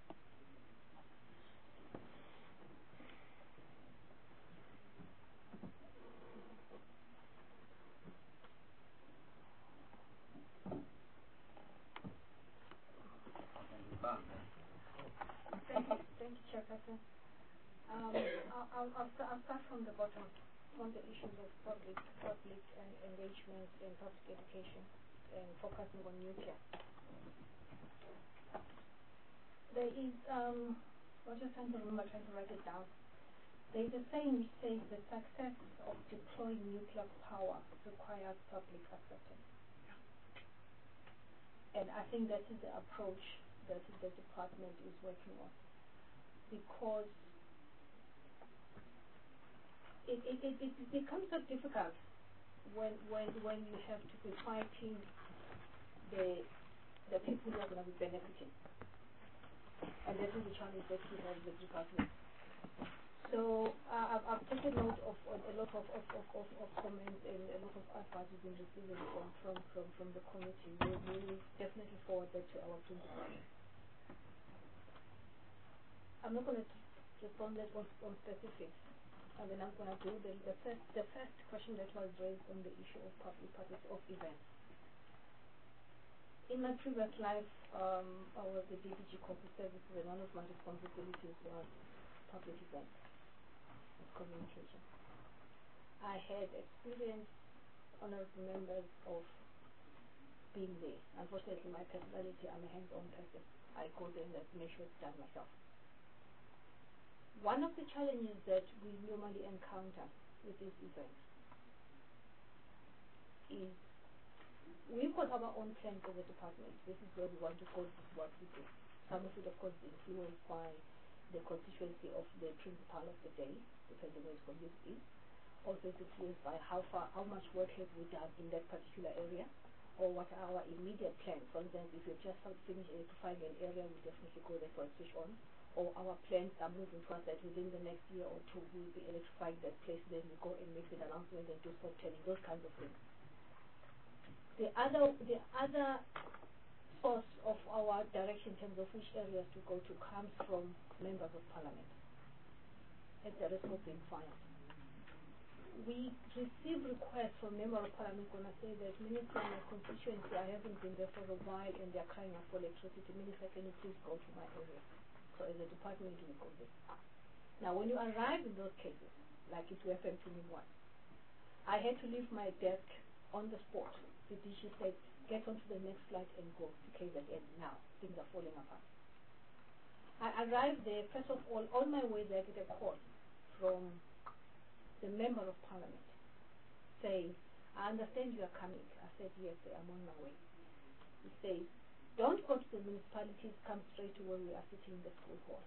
S7: Thank you, thank you, Chairperson. Um, I'll, I'll, I'll, start, I'll start from the bottom on the issues of public public uh, engagement and public education and focusing on nuclear. There is, um, I was just trying to remember, trying to write it down. There is a saying which says the success of deploying nuclear power requires public acceptance. And I think that is the approach that the department is working on, because it, it, it, it becomes so difficult when when when you have to be fighting the the people who are going to be benefiting, and that is the challenge that we have with the department. So uh, I've, I've taken note of, of a lot of, of, of, of, of comments and a lot of advice we've been receiving from from, from, from the committee. We will definitely forward that to our principal. I'm not going to respond on, on specifics, and then I'm going to do the, the first the first question that was raised on the issue of public parties of events. In my previous life, um, I was the D D G Corporate Services, and one of my responsibilities was public events, communication. I had experience, honorable members, of being there. Unfortunately, my personality, I'm a hands-on person. I go there and make sure it's done myself. One of the challenges that we normally encounter with these events is we've got our own plans as a department. This is where we want to go, this is what we do. Some of it, of course, is influenced by the constituency of the principal of the day, depending on his community. Also, it's influenced by how far, how much work have we done in that particular area, or what are our immediate plans. For instance, if we've just finished electrifying an area, we definitely go there for a switch on. Or our plans are moving towards that within the next year or two, we'll be electrifying that place, then we go and make an announcement and do stop telling, those kinds of things. The other, the other source of our direction in terms of which areas to go to comes from members of parliament, at the risk of being fired. We receive requests from members of parliament when I say that, Minister, in my constituency, I haven't been there for a while and they're crying out for electricity. Minister, can you please go to my area? So as a department, we go there. Now, when you arrive in those cases, like it happened to me once, I had to leave my desk on the spot. The D C said, get onto the next flight and go to K Z N now. Things are falling apart. I arrived there, first of all, on my way there, I get a call from the member of parliament saying, I understand you are coming. I said, yes, I'm on my way. He says, don't go to the municipalities, come straight to where we are sitting in the school hall.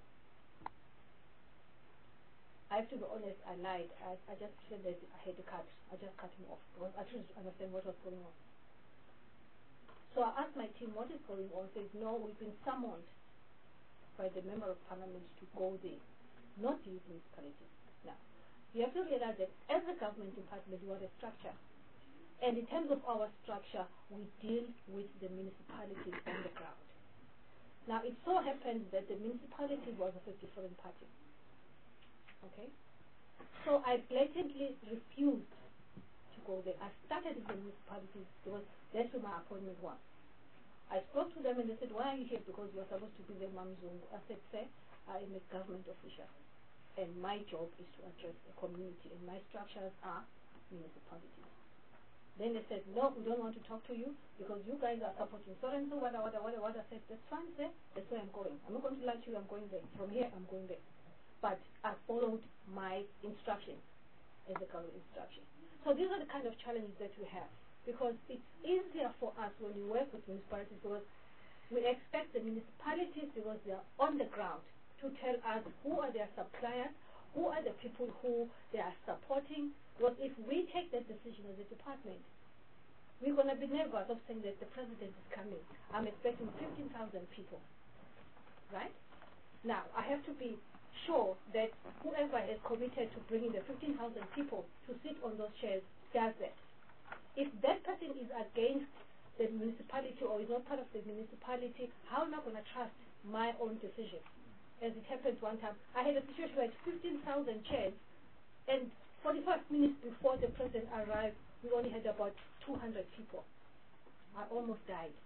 S7: I have to be honest, I lied. I, I just said that I had to cut. I just cut him off because I didn't understand what was going on. So I asked my team, what is going on? They said, no, we've been summoned by the member of parliament to go there, not use municipalities. Now, you have to realize that as a government department, we are a structure. And in terms of our structure, we deal with the municipalities on the ground. Now, it so happens that the municipality was of a different party. Okay? So I blatantly refused to go there. I started with the municipalities because that's where my appointment was. I spoke to them and they said, why are you here? Because you are supposed to be the Mamzungu. I said, sir, I am a government official. And my job is to address the community. And my structures are municipalities. Then they said, no, we don't want to talk to you because you guys are supporting so and so, what, what, what, what. I said, that's fine, sir. That's where I'm going. I'm not going to lie to you, I'm going there. From here, I'm going there. But I followed my instructions as a government instruction. So these are the kind of challenges that we have because it's easier for us when we work with municipalities because we expect the municipalities, because they are on the ground, to tell us who are their suppliers, who are the people who they are supporting. Because if we take that decision as a department, we're going to be nervous of saying that the president is coming. I'm expecting fifteen thousand people, right? Now, I have to be sure that whoever is committed to bringing the fifteen thousand people to sit on those chairs does that. If that person is against the municipality or is not part of the municipality, how am I going to trust my own decision? As it happened one time, I had a situation where fifteen thousand chairs, and forty-five minutes before the president arrived, we only had about two hundred people. I almost died.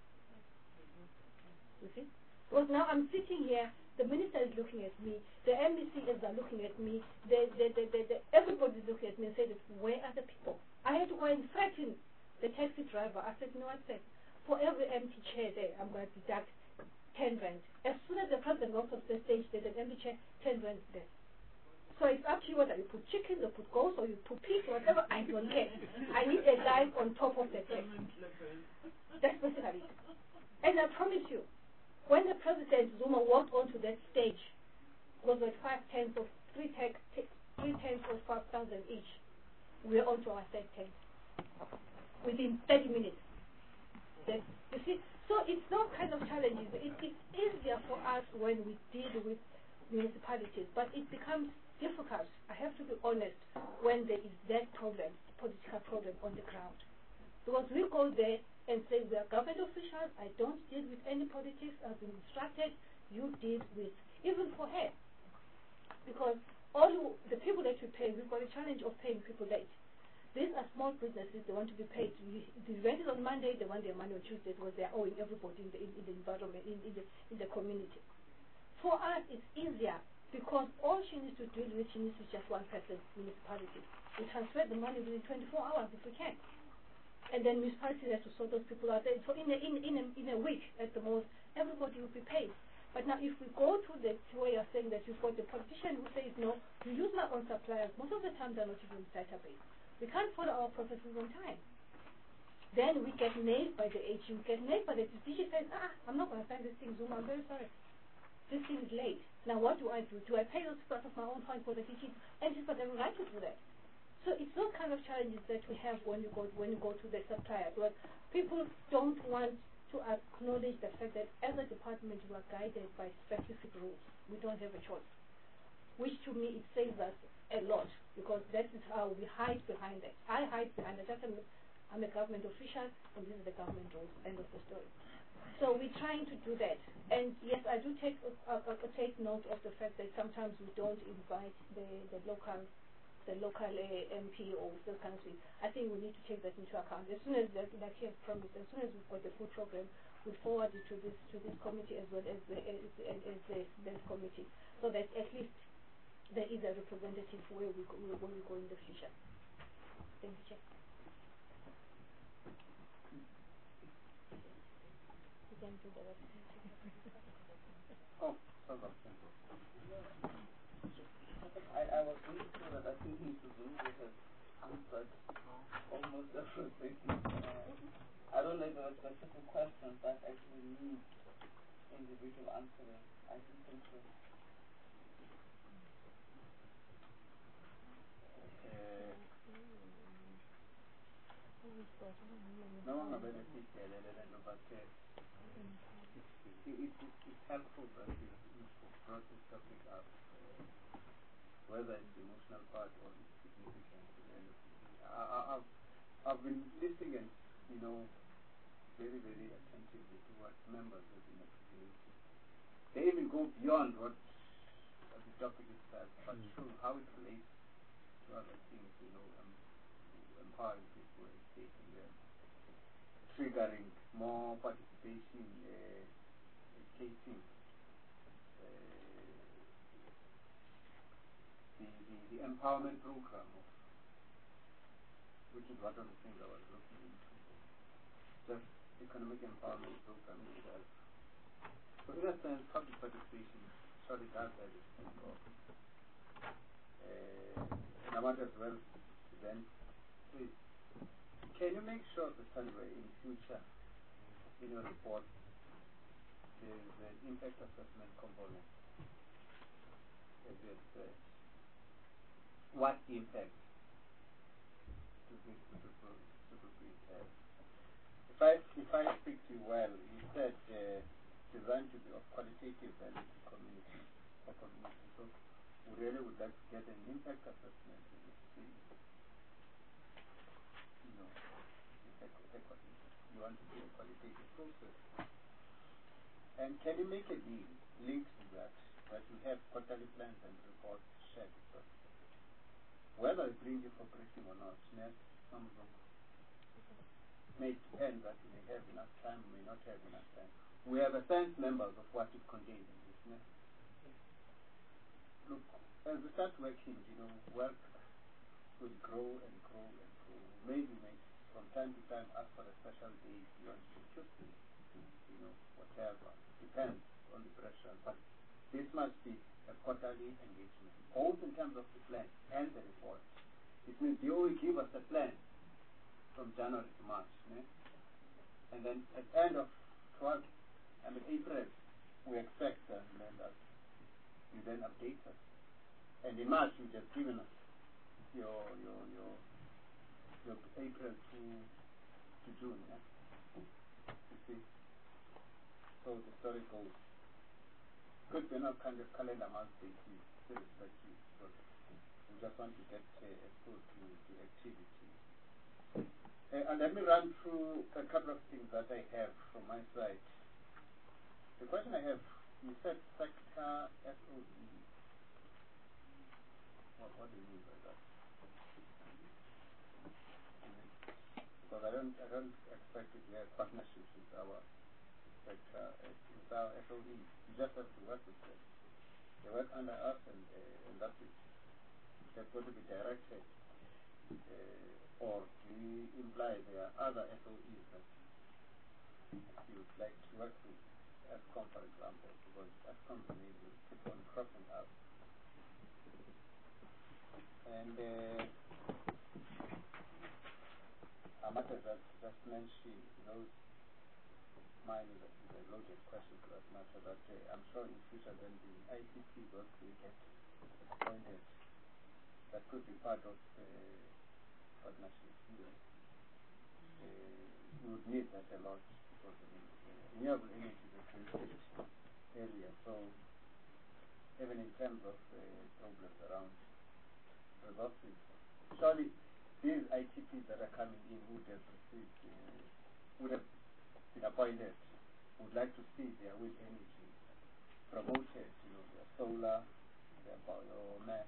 S7: You see? Because now I'm sitting here, the minister is looking at me, the M E Cs are looking at me, the, the, the, the, the, everybody's looking at me and saying, where are the people? I had to go and threaten the taxi driver. I said, no, I said, for every empty chair there, I'm going to deduct ten rand. As soon as the president walks off the stage, there's an empty chair, ten rand there. So it's up to you whether you put chickens or put goats or you put pigs or whatever, I don't care. I need a life on top of the chair. That's basically it. And I promise you, when the President Zuma walked onto that stage, was with five tens of three tech, three tens of five thousand each, we were onto our third tent within thirty minutes. That, you see, so it's those kind of challenges. It, it's easier for us when we deal with municipalities, but it becomes difficult, I have to be honest, when there is that problem, political problem on the ground. Because we go there and say, we are government officials, I don't deal with any politics, I've been instructed, you deal with, even for her. Because all you, the people that we pay, we've got a challenge of paying people late. These are small businesses, they want to be paid. We, the rent is on Monday, they want their money on Tuesday because they're owing everybody in the, in, in the environment, in, in, the, in the community. For us, it's easier because all she needs to deal with, she needs to just one person, municipality. We transfer the money within twenty-four hours if we can. And then municipality has to sort those people out there. So in a, in, in, a, in a week, at the most, everybody will be paid. But now if we go to the way of saying that you've got the politician who says, no, we use my own suppliers, most of the time they're not even in the database. We can't follow our processes on time. Then we get nailed by the A G, we get nailed by the D G says, ah, I'm not going to sign this thing, Zuma, I'm very sorry. This thing is late. Now what do I do? Do I pay those people out of my own fund for the D G? And she's got every right to do that. So it's those kind of challenges that we have when you go when you go to the supplier. Because people don't want to acknowledge the fact that as a department we are guided by specific rules. We don't have a choice. Which to me it saves us a lot because that is how we hide behind it. I hide behind it. Just I'm, I'm a government official and this is the government rules. End of the story. So we're trying to do that. And yes, I do take uh, uh, take note of the fact that sometimes we don't invite the, the local the local uh, M P or those kind of things. I think we need to take that into account. As soon as, like he has promised, as soon as we've got the food program, we forward it to this to this committee as well as the as, as, as the this committee, so that at least there is a representative where we go, where we go in the future. Thank you, Chair. You can do the rest.
S1: Oh, sorry.
S2: I, I was going to say that I think Mister Zungu has answered almost everything. Uh, I don't know if there were specific questions that actually need individual answering. I don't think so.
S1: Uh, no one will benefit uh, but uh, it, it, it, it's helpful that you, you brought this topic up. Whether it's the emotional part or it's significant. I, I, I've, I've been listening and, you know, very, very attentively to what members have been articulating. They even go beyond what uh, the topic itself, but mm. show how it relates to other things, you know, um, empowering people and taking them, triggering more participation, uh, casing. The, the, the empowerment program, of, which is one of the things I was looking into, just economic empowerment program itself. So in a sense, public participation surely does have its thing of. Uh, and I want as well to then please, can you make sure that somewhere in future, in your report, there is an impact assessment component, as you have said. What impact do these super super breeds have? If I if I speak to you well, you said uh, designed to be of qualitative value to community or community. So we really would like to get an impact assessment and see, you know, eco- ecosystem. You want to do a qualitative process. And can you make a deal linked to that, that you have quarterly plans and reports shared with us? Whether it brings you for briefing or not, net, some of them may depend that you may have enough time, may not have enough time. We have assigned members of what it contains in this net. Look, as we start working, you know, work will grow and grow and grow. Maybe may from time to time ask for a special day if you want to choose this, you know, whatever. Depends on the pressure. But this must be a quarterly engagement, both in terms of the plan and the report. It means you will give us a plan from January to March. Ne? And then at the end of twelve, I mean April, we expect uh, that you then update us. And in March, you just given us your your your your April to to June. Yeah? You see, so the story goes. Could be not kind of calendar month basis, irrespective, but we just want to get uh, exposed to the activity. Uh, and let me run through a couple of things that I have from my side. The question I have, you said sector S O E. What, what do you mean by that? Because I don't, I don't expect it to have partnerships with our sector, uh, with our S O E. You just have to work with them. They work under us, and, uh, and that's it. They've got to be directed. Uh, or do you imply there are other S O Es that you would like to work with, ESCOM for example, because ESCOM's name will keep on cropping up. And uh, I might have just, just mentioned those mine is a, is a loaded question for that matter, but uh, I'm sure in future then the I C T once we get appointed, that could be part of the partnership. You know. uh, we would need that a lot because I mean, uh, renewable energy is a sensitive area, so even in terms of uh, problems around resources, surely these I T Ps that are coming in would have received, uh, would have been appointed, would like to see their wind energy promoted, you know, their solar, their biomass,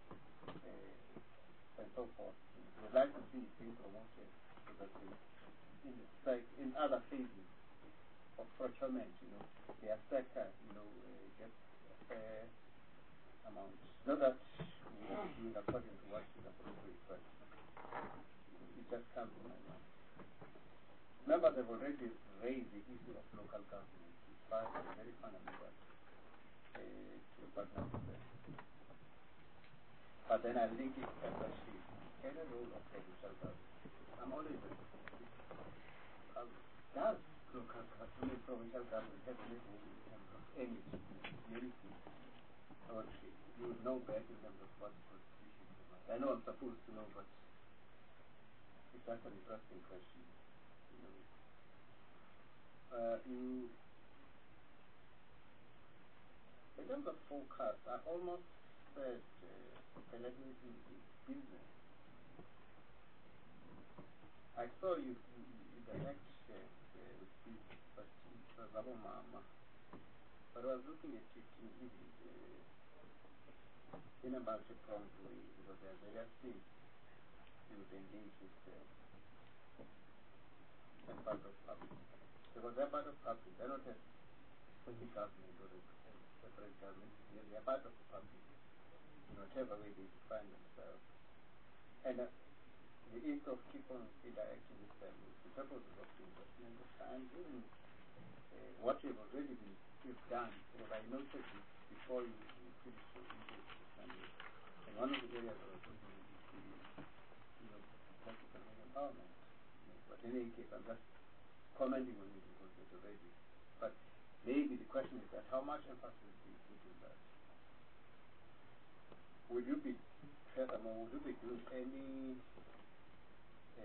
S1: uh, and so forth. We'd like to see it being promoted so that they, in, the, like in other phases of procurement, you know, their sector, you know, uh, gets a fair amount. Not that we are doing according to what is appropriate, but it just comes in my mind. Remember, they've already raised the issue of local government, which is very fundamental uh, to the partnership. But then I link it especially any role of provincial government. I'm always a how does local government, provincial government have any role in terms of energy, security, or you would know better in terms of what the constitution provides. I know I'm supposed to know, but it's just an interesting question. You know, uh, you, in terms of forecast, I almost said, uh, okay, let me do the business. I saw you, you, you direct shares uh, with business, but it was about Mama. But I was looking at it in, even, uh, in a multi-pronged way, because there are various things you would engage with uh, as part of public. Because they're part of public, they're not a city government or a separate government, they're part of the public, in whatever way they define themselves. And uh, the aim of keep on interacting with them is the purposes of the investment, the time, even uh, what you've already been you've done. Because I noticed this before you, you finished your intake. And, and one of the areas I was looking at is the, you know, black economic empowerment. You know, but in any case, I'm just commenting on it because it's already. But maybe the question is that how much emphasis do you put in that? Would you be, furthermore, would you be doing any uh,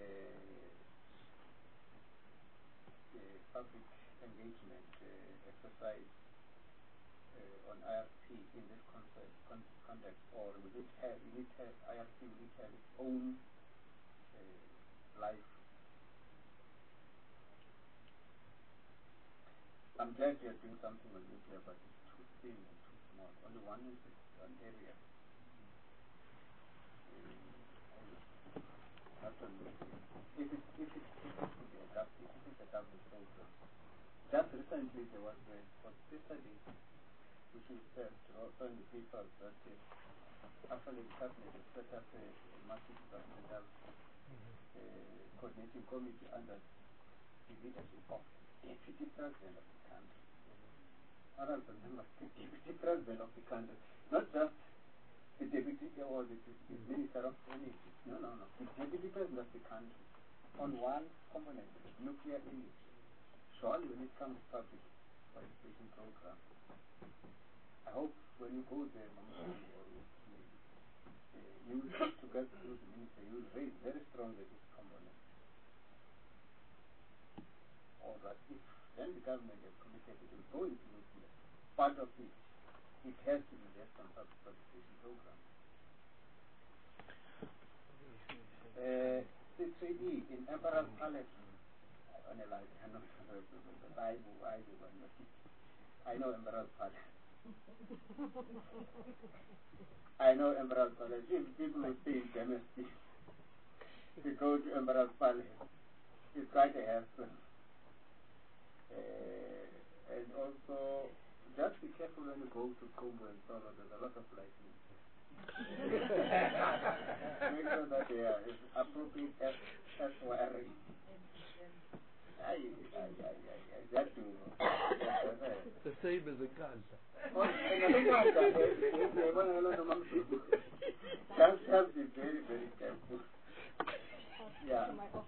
S1: uh, public engagement uh, exercise uh, on I R P in this concept, con context, or will it have, will it have, I R P will it have its own uh, life I'm glad you're doing something on nuclear, but it's too thin and too small. Only one is one area. Not on nuclear. If it if it if it could be adapted, if it's a government program. Just recently there was a was yesterday which we said also in the papers that uh, actually the cabinet has set up a, a multi-departmental uh, coordinating committee under the leadership of the deputy president of the country. I don't remember the deputy president of the country, not just the deputy or the, the minister of energy. No, no, no. The deputy president of the country on one component, nuclear energy. Surely when it comes to public participation program, I hope when you go there, or uh, you will have to get through the minister, you will raise very strongly this component. Or that if then the government has committed it will go into nuclear, part of it, it has to be just on public participation program. Uh, C three E in Emerald Palace, I analyze, I know the Bible, I know Emerald Palace. I know Emerald Palace. If people who stay in Dynasty, to go to Emerald Palace, it's quite a hassle. Uh, and also, just be careful when you go to Kumbu and Solo, there's a lot of lightning. Make sure that there is appropriate as wiring. Ay, ay, ay, ay, ay, that too.
S6: The same as a cancer.
S1: Just have to be very, very careful. Yeah.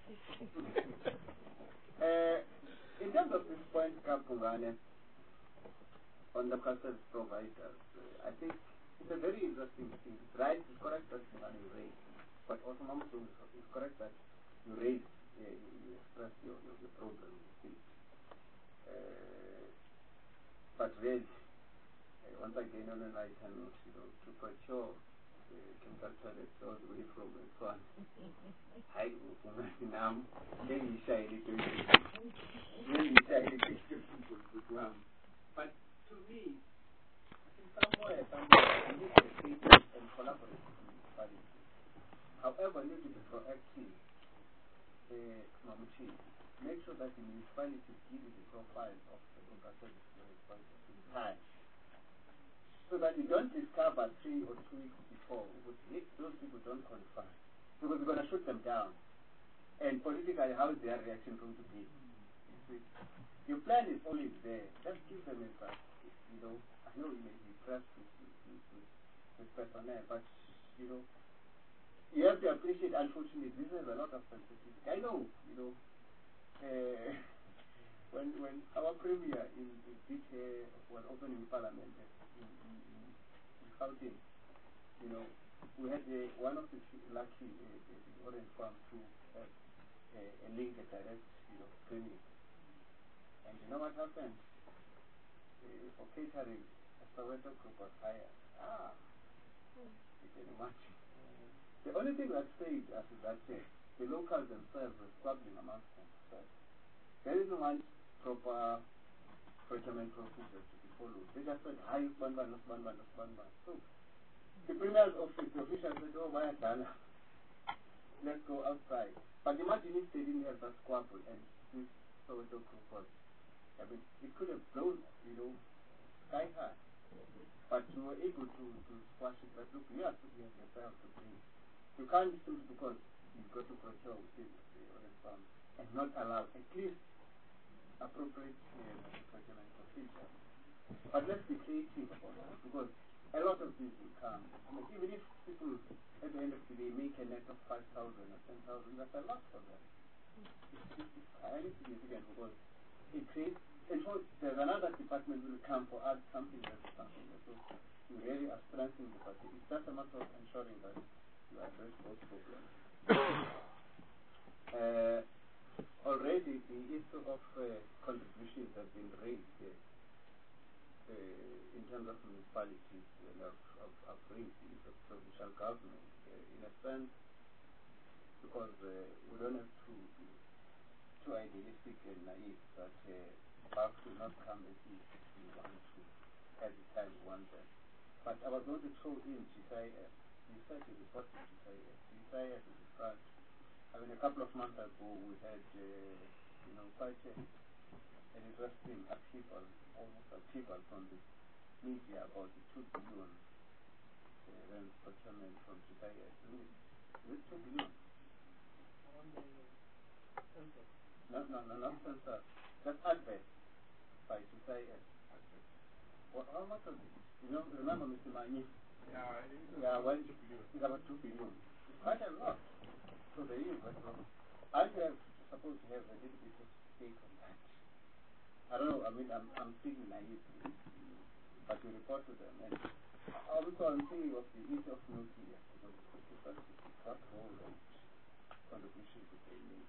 S1: uh, in terms of this point, Kapungane, on the customs providers, uh, I think it's a very interesting thing. It's right, it's correct that you raised, but also Mamutu is correct that you raised, uh, you expressed your, your, your problem. Uh, but really, uh, once again on a night and you know, to procure the chemical toilets all the way from uh, Swan. I now, then you shy it to then you shy it to people. But to me, somewhere, somewhere, we need to think and collaborate with the municipality. However, we need to be proactive. Uh, Mamuchi, make sure that the municipality give you the profile of the local service provider in time. So that you don't discover three or two weeks before, if those people don't qualify. Because we're going to shoot them down. And politically, how is their reaction going to be? You see? Your plan is always there. Just give them a pass. You know, I know you may be impressed with, with, with, with personnel, but, you know, you have to appreciate, unfortunately, this is a lot of sensitivity. I know, you know, uh, when when our premier in, in did, uh, was opening parliament in, in, in, in Gauteng, you know, we had uh, one of the lucky uh, the Orange Farm to have uh, a link, a direct, you know, training. And you know what happened? Uh, for catering, a Soweto group was hired. Ah, you can imagine. The only thing that stayed after that day, the locals themselves were squabbling amongst themselves. There isn't one proper procurement procedure to be followed. They just said, hi, one man, one man, one man. So, the premier's office, the official said, oh, my God, let's go outside. But imagine if they didn't have that squabble and this Soweto group was, I mean, it could have blown, you know, sky high. But we were able to, to squash it. But look, you have to be yourself to bring. You can't do it because you've got to procure within the Orange Farm and not allow at least appropriate uh, procurement procedure. But let's be creative about it because a lot of these will come. I mean, even if people at the end of the day make a net of five thousand or ten thousand, that's a lot for them. It's, it's highly significant because it creates, and so there's another department will come for us, something else, something else. So we really are strengthening the party. It's just a matter of ensuring that you address those problems. uh, already the issue of uh, contributions has been raised uh, uh, in terms of municipalities and of, of, of raised the issue of provincial government uh, in a sense because uh, we don't have to too idealistic and naive that uh, Bucks will not come as if we want to at the time we want them. But I was going to throw in G C I S. You said you reported G C I S. G C I S is in front. I mean, a couple of months ago we had, uh, you know, quite a, an interesting upheaval, almost upheaval from the media about the two billion uh, rand procurement from G C I S. Isn't it? Is it two billion?
S2: Around the census.
S1: No, no, no, not census. Just advert by G C I S. Well, how much was it? You know, remember Mister Mani?
S6: Yeah, it is
S1: Yeah, well,
S6: two billion.
S1: it's about two billion. It's quite a lot. So there you go. I have supposed to have a little bit of stake on that. I don't know. I mean, I'm I'm speaking naively, but you report to them, and also I'm thinking of the issue of nuclear because what what role and contribution could they make?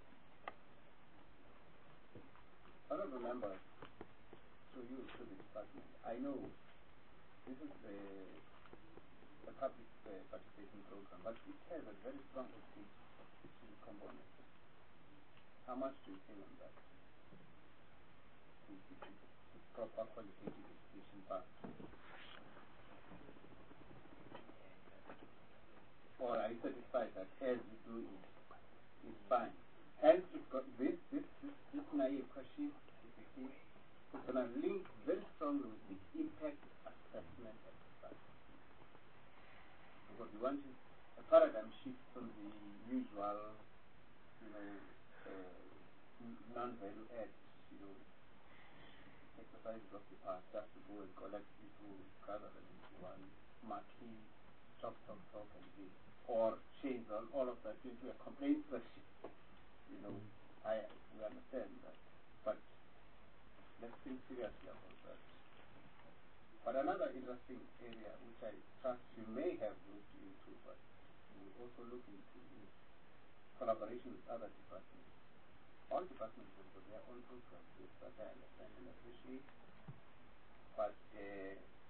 S1: I don't remember. To you, to the department. I know this is the, the public uh, participation program, but it has a very strong education component. How much do you think on that? The, the, the, the proper qualitative education part. Or are you satisfied that as you do it, it's fine? And it's got this, this, this, this naive question is the key. It's going to link very strongly with the impact assessment exercise. Because we want a paradigm shift from the usual, you know, uh, non-value add, you know, exercises of the past, just to go and collect people, gather them into one marquee, talk, talk, talk, and give, or change all, all of that into a complaint session. You know, I we understand that, but let's think seriously about that. But another interesting area which I trust you may have looked into, but you will also look into, is collaboration with other departments. All departments have got their own programs, yes, that I understand and appreciate. But uh,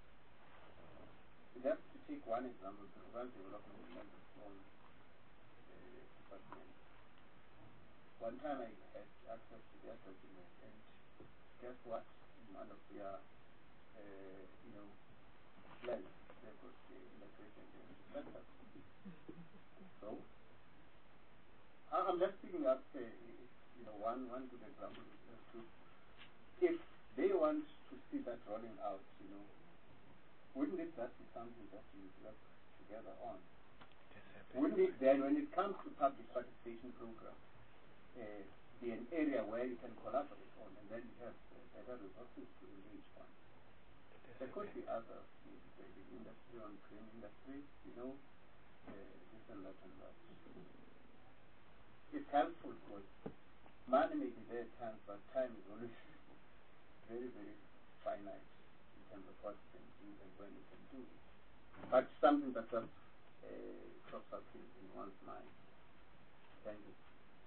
S1: just to take one example, the rural development is not a small uh, department. One time I had access to their document, and guess what? In one of their, uh, you know, plans, they've got the integration center. So, I- I'm just picking up, uh, you know, one, one good example. Uh, to, if they want to see that rolling out, you know, wouldn't it that be something that you would work together on? Wouldn't it then, when it comes to public participation program, uh, be an area where you can collaborate on, and then you have uh, better resources to engage on? There could be other things, like the industry on green industry, you know, uh, this and that and that. It's helpful because money may be there at times, but time is always very, very finite in terms of what you can do and when you can do it. But something that just uh, crops up in, in one's mind. Thank you.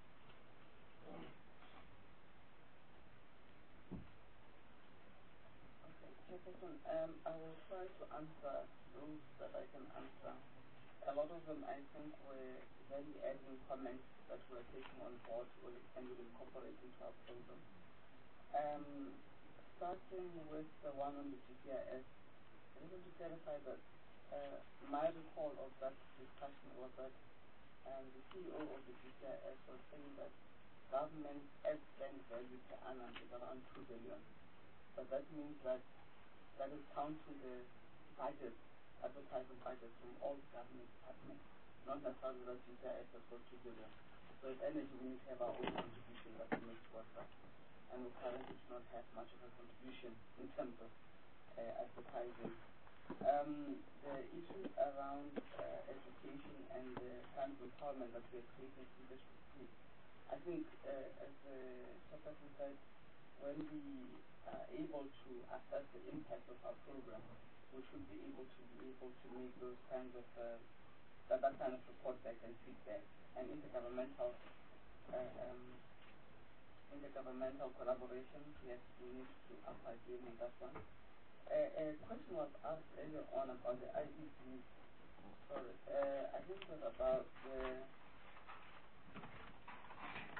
S2: Okay, Chairperson, um, I will try to answer those that I can answer. A lot of them, I think, were value-adding comments that we're taking on board and will incorporate into our program. Um, starting with the one on the G C I S, I just want to clarify that uh, my recall of that discussion was that um, the C E O of the G C I S was saying that government ad spend value per annum is around two billion. But that means that that is counting the budget, advertising budget from all government departments, not necessarily that G C I S has got two billion. So if energy, we need to have our own contribution that we make towards that. And we currently do not have much of a contribution in terms of uh, advertising. Um, the issues around uh, education and the kind of empowerment that we are creating through this group, I think, uh, as the chairperson said, when we are able to assess the impact of our program, we should be able to be able to make those kinds of uh, that, that kind of report back and feedback. And intergovernmental uh, um, intergovernmental collaboration, yes, we need to apply game on that one. Uh, a question was asked earlier on about the I E D. Sorry, uh, I think it was about the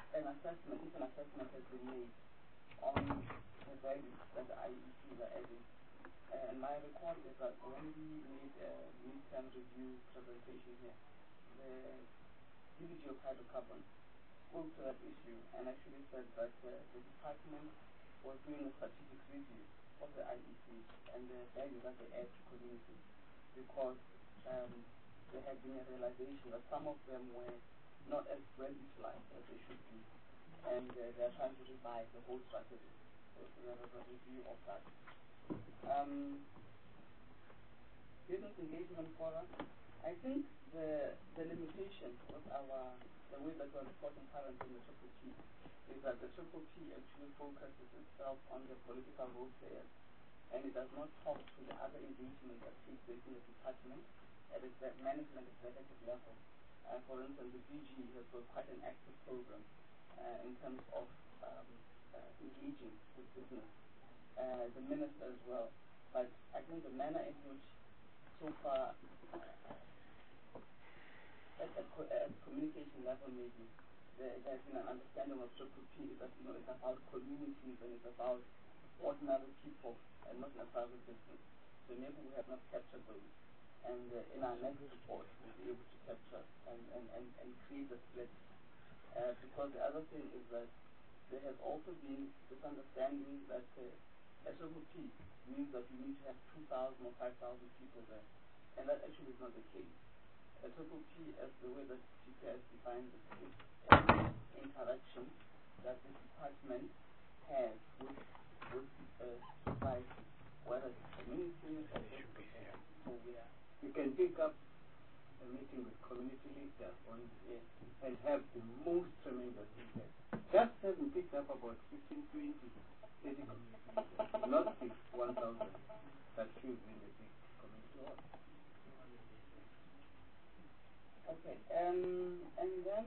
S2: an assessment, if an assessment has been made on the values that the I E Cs are adding. And my recall is that when we made a midterm review presentation here, the D V G of hydrocarbons spoke to that issue and actually said that uh, the department was doing a strategic review of the I E Cs and the value that they add to communities, because um, there had been a realization that some of them were not as well utilized as they should be, and uh, they are trying to revise the whole strategy. So, so there was a review of that. Um, business engagement forum, I think the the limitation with our the way that we're reporting currently in the Triple P is that the Triple P actually focuses itself on the political role players, and it does not talk to the other engagement that takes place in the department at the management executive level. Uh, for instance, the D G has got quite an active program uh, in terms of um, uh, engaging with business, uh, the minister as well. But I think the manner in which so far uh, at the co- uh, communication level maybe there, there's been an understanding of Triple P that, you know, it's about communities and it's about ordinary people and not necessarily business. So maybe we have not captured those. And uh, in our next report, we'll be able to capture and, and, and, and create the split. Uh, because the other thing is that there has also been this understanding that uh, a Triple P means that you need to have two thousand or five thousand people there. And that actually is not the case. A Triple P, as the way that G P S defines it, is an interaction that the department has with, with uh, society, whether it's community or social. So we are
S1: You can pick up a meeting with community leaders on
S2: yes.
S1: and have the most tremendous impact. Just having picked up about fifteen, twenty, thirty community leaders, not the one thousand that should be in the big community hall.
S2: Okay, um, and then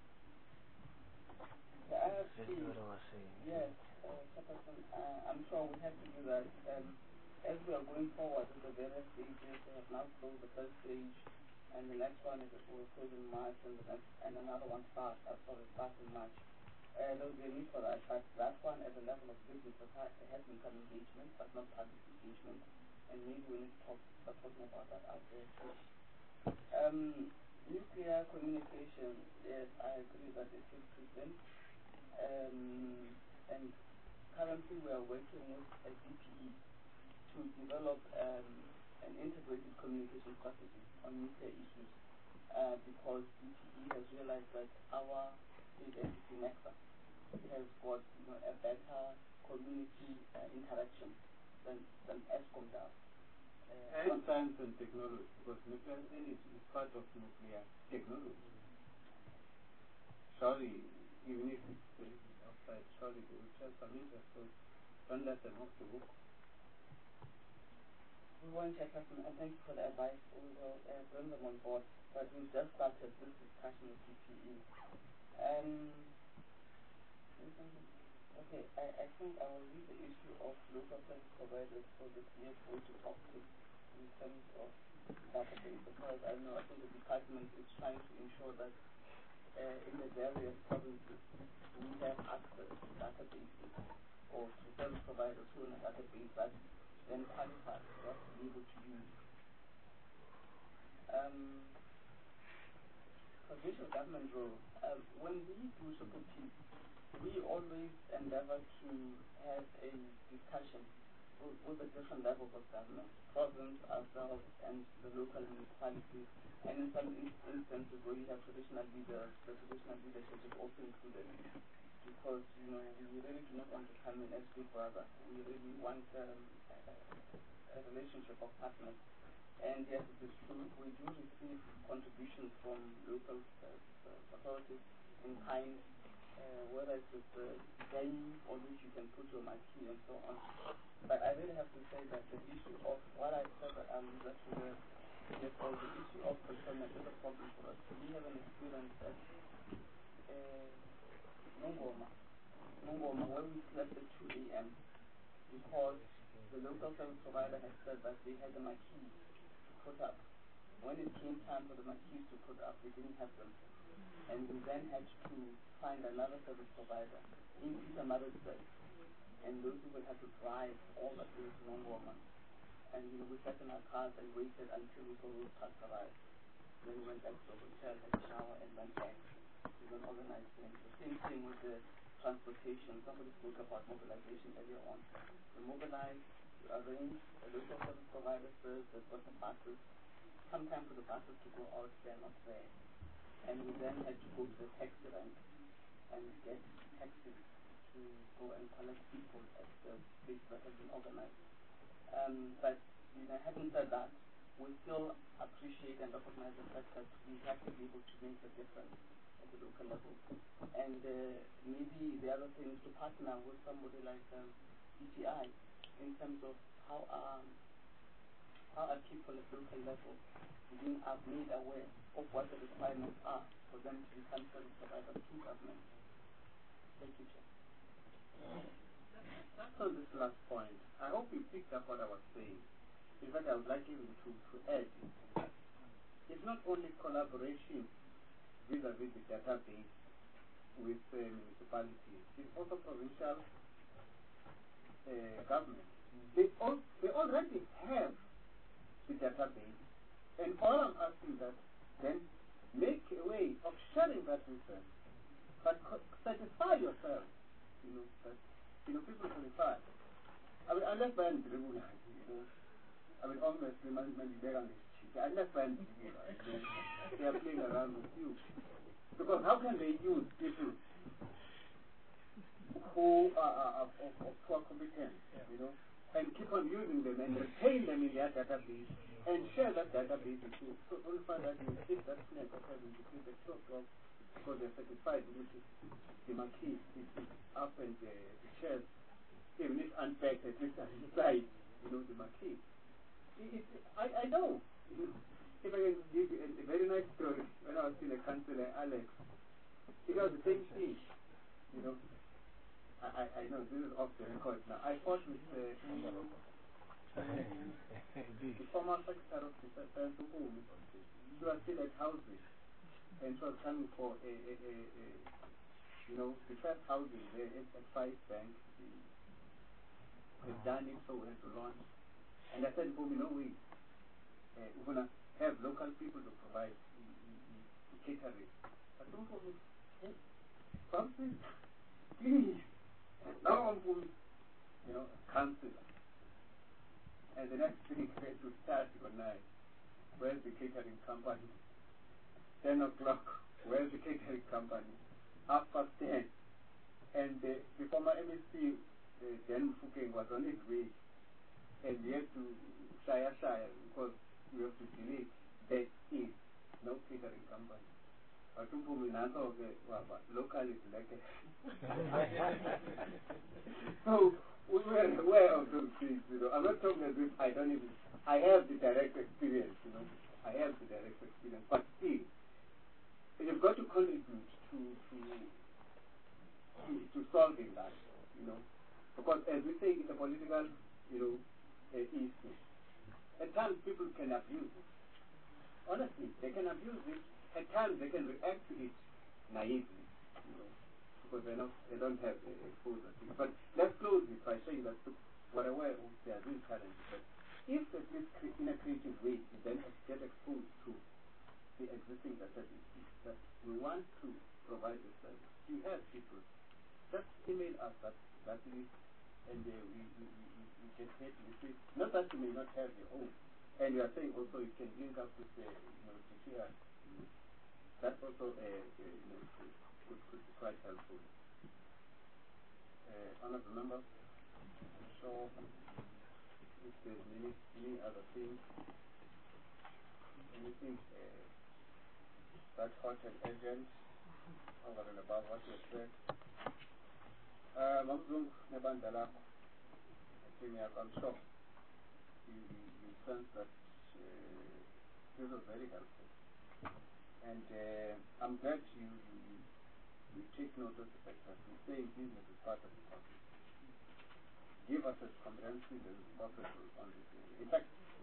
S2: the R F P, yes, uh, Chairperson, uh, I'm sure we have to do that. Um, as we are going forward with the various stages, we have now closed the first stage, and the next one is will close in March, and the next, and another one starts. Uh, sorry, starts in March. Uh, there will be a need for that, but that one at the level of business has has income engagement, but not public engagement, and maybe we need to talk start talking about that out there too. Um, nuclear communication, yes, I agree that it is present, um, and currently we are working with a D P E to develop um, an integrated communication strategy on nuclear issues, uh, because D P E has realized that our state entity NECSA has got, you know, a better community uh, interaction than, than ESCOM does. Uh,
S1: And science and technology, because nuclear energy is part of nuclear technology. Surely, even if it's a little bit outside, surely they will have some interest, so don't let them off the hook.
S2: We want Chairperson, and thank you for the advice. We will uh, bring them on board, but we've just started this discussion with D P E. Um, okay, I, I think I will leave the issue of local service providers for the C F O to talk to in terms of database, because I know I think the department is trying to ensure that uh, in the various provinces we have access to databases or to service providers who are in a database that then qualify for us to be able to use. Um, provincial government role. Um, when we do Triple P, we always endeavor to have a discussion with, with the different levels of government, province, ourselves, and the local municipalities. And in some in instances where you have traditional leaders, the traditional leadership is also included. Because, you know, we really do not want to come in as big brother. We really want um, a, a relationship of partners. And yes, it is true, we do receive contributions from local uh, authorities in kind, uh, whether it's with the venue on which you can put your marquee and so on. But I really have to say that the issue of what I said that I'll leave that to the C F O, the issue of procurement is a problem for us. We have an experience that uh, Nongoma, Nongoma, where we slept at two A M because the local service provider had said that they had a marquee to put up When it came time for the marquees to put up, we didn't have them. And we then had to find another service provider in Pietermaritzburg. And those people had to drive all the way to Nongoma. And you know, we sat in our cars and waited until we saw those trucks arrive. Then we went back to the hotel, had a shower, and went back. It was an organized thing. The same thing with the transportation. Somebody spoke about mobilization earlier on. We mobilized, we arranged, a local service provider serves, they've got the buses. Sometimes for the buses to go out, they're not there. And we then had to go to the taxi rank and get taxis to go and collect people at the place that has been organized. Um, but you know, having said that, we still appreciate and recognize the fact that we have to be able to make a difference at the local level. And uh, maybe the other thing is to partner with somebody like um, E T I in terms of how are, how are people at local level being uh, made aware of what the requirements are for them to become service providers to government. Thank you, Chair.
S1: That's on this last point. I hope you picked up what I was saying. In fact, I would like even to, to add, it's not only collaboration vis-a-vis the database with uh, municipalities, it's also provincial uh, government. They, all, they already have the database, and all I'm asking that then make a way of sharing that with them, but co- satisfy yourself, you know, that you know, people qualify. I mean, unless by any you know, I mean, obviously, man, man, they're on this cheap. Unless by any you know, they are playing around with you. Because how can they use people who are, are, are of, of poor competence, you know, and keep on using them and retain them in their database and share that database with you? So only find that you hit that snake of having to keep the top dog because they're satisfied with the marquee is up and the, the chairs, even if unpacked, at least inside, you know, the marquee. It, it, I, I know. You know. If I can give you a, a very nice story, when I was in a councillor, Alex, it was the same thing. You know, I, I, I know this is off the record now. I fought with uh, the former secretary of the Science of Home. She was still at housing, and she was coming for a, a, a, a you know, the first housing there at, at Five Bank. They've done it, so we had to launch. And I said, for me, no way. Uh, we're going to have local people to provide the, the, the catering. I don't know, hey, something, please. Now I'm going, you know, councillor. And the next thing we had to start overnight. Where's the catering company? ten o'clock. Where's the catering company? Half past ten. And uh, the former M S C, uh, Dan Fukeng, was on his way. And we have to shire shire because we have to delay. There is no catering company. But okay, well, local is like a so we were aware of those things, you know. I'm not talking as if I don't even I have the direct experience, you know. I have the direct experience. But still, you've got to contribute to to to, to solving that, you know. Because as we say, it's a political, you know, uh, issue. At times people can abuse it. Honestly, they can abuse it. At times they can react to it naively, you know, because they not they don't have uh, exposure to it. But let's close it by saying that whatever they are doing challenges, but if at least cre- in a creative way you then get exposed to the existing database that we want to provide the service, you have people just email us that that list, and uh, we, we, we, we get paid with it. Not that you may not have your own, and we are saying also you can link up with uh, you know G T R. That also uh, uh, you know, could, could, could be quite helpful. Uh, honorable members, I'm sure if there's many, many other things, anything uh, that's hot and urgent, over and above what you said. Mamzung Nebandala, I'm sure you, you, you sense that uh, this was very helpful. And uh, I'm glad you, you, you take note of the fact that we say business is part of the process. Give us as comprehensive as possible on this area. In fact,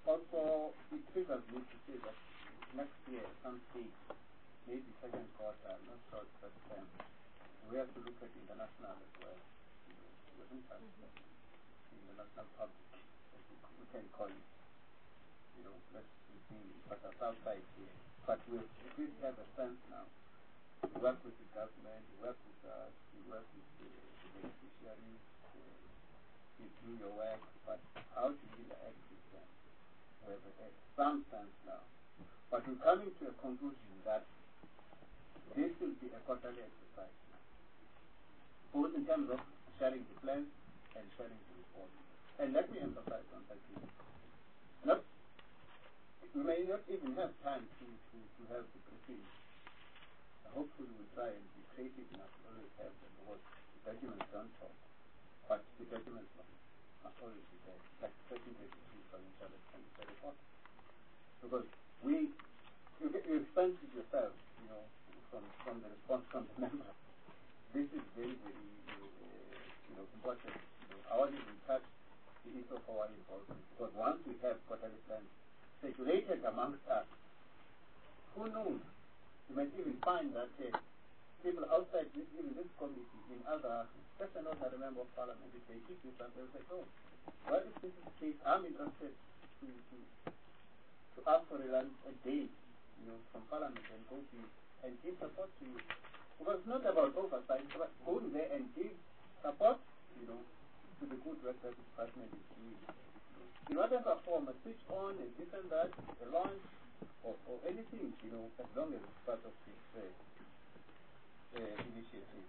S1: also, it triggers me to say that next year, some stage, maybe second quarter, I'm not sure it's first time, we have to look at international as well. You know, your impact in the national public, as we, we can call it. You know, let's see what is outside here. But we at least have a sense now. We work with the government, we work with us, we work with the, the beneficiaries, uh, you do your work, but how do you interact with them? We have a, a, some sense now. But we're coming to a conclusion that this will be a quarterly exercise now, both in terms of sharing the plans and sharing the report. And let me emphasize on that. Not, we may not even have time to, to, to have the briefing. Hopefully we'll try and be creative enough to always have them, because the documents don't talk, but the documents must, must always be there, like secondary financial expenditure report. Because we, you, you explained it yourself, you know, from, from the response from the member. This is very, very, uh, you know, important. You know, I want to touch the issue of our involvement, because once we have quarterly plans circulated amongst us, who knows? You might even find that uh, people outside this, even this committee, in other, just another member of parliament, if they keep this up, they'll say, oh, what if this is the case? I'm interested to, to, to ask for a, a day, you know, from parliament and go to you and give support to you. Because it's not about oversight, but going there and give support, you know, to the good work that the department is doing. In whatever form, a switch on, a this and that, a launch, or, or anything, you know, as long as it's part of this uh, uh, initiative.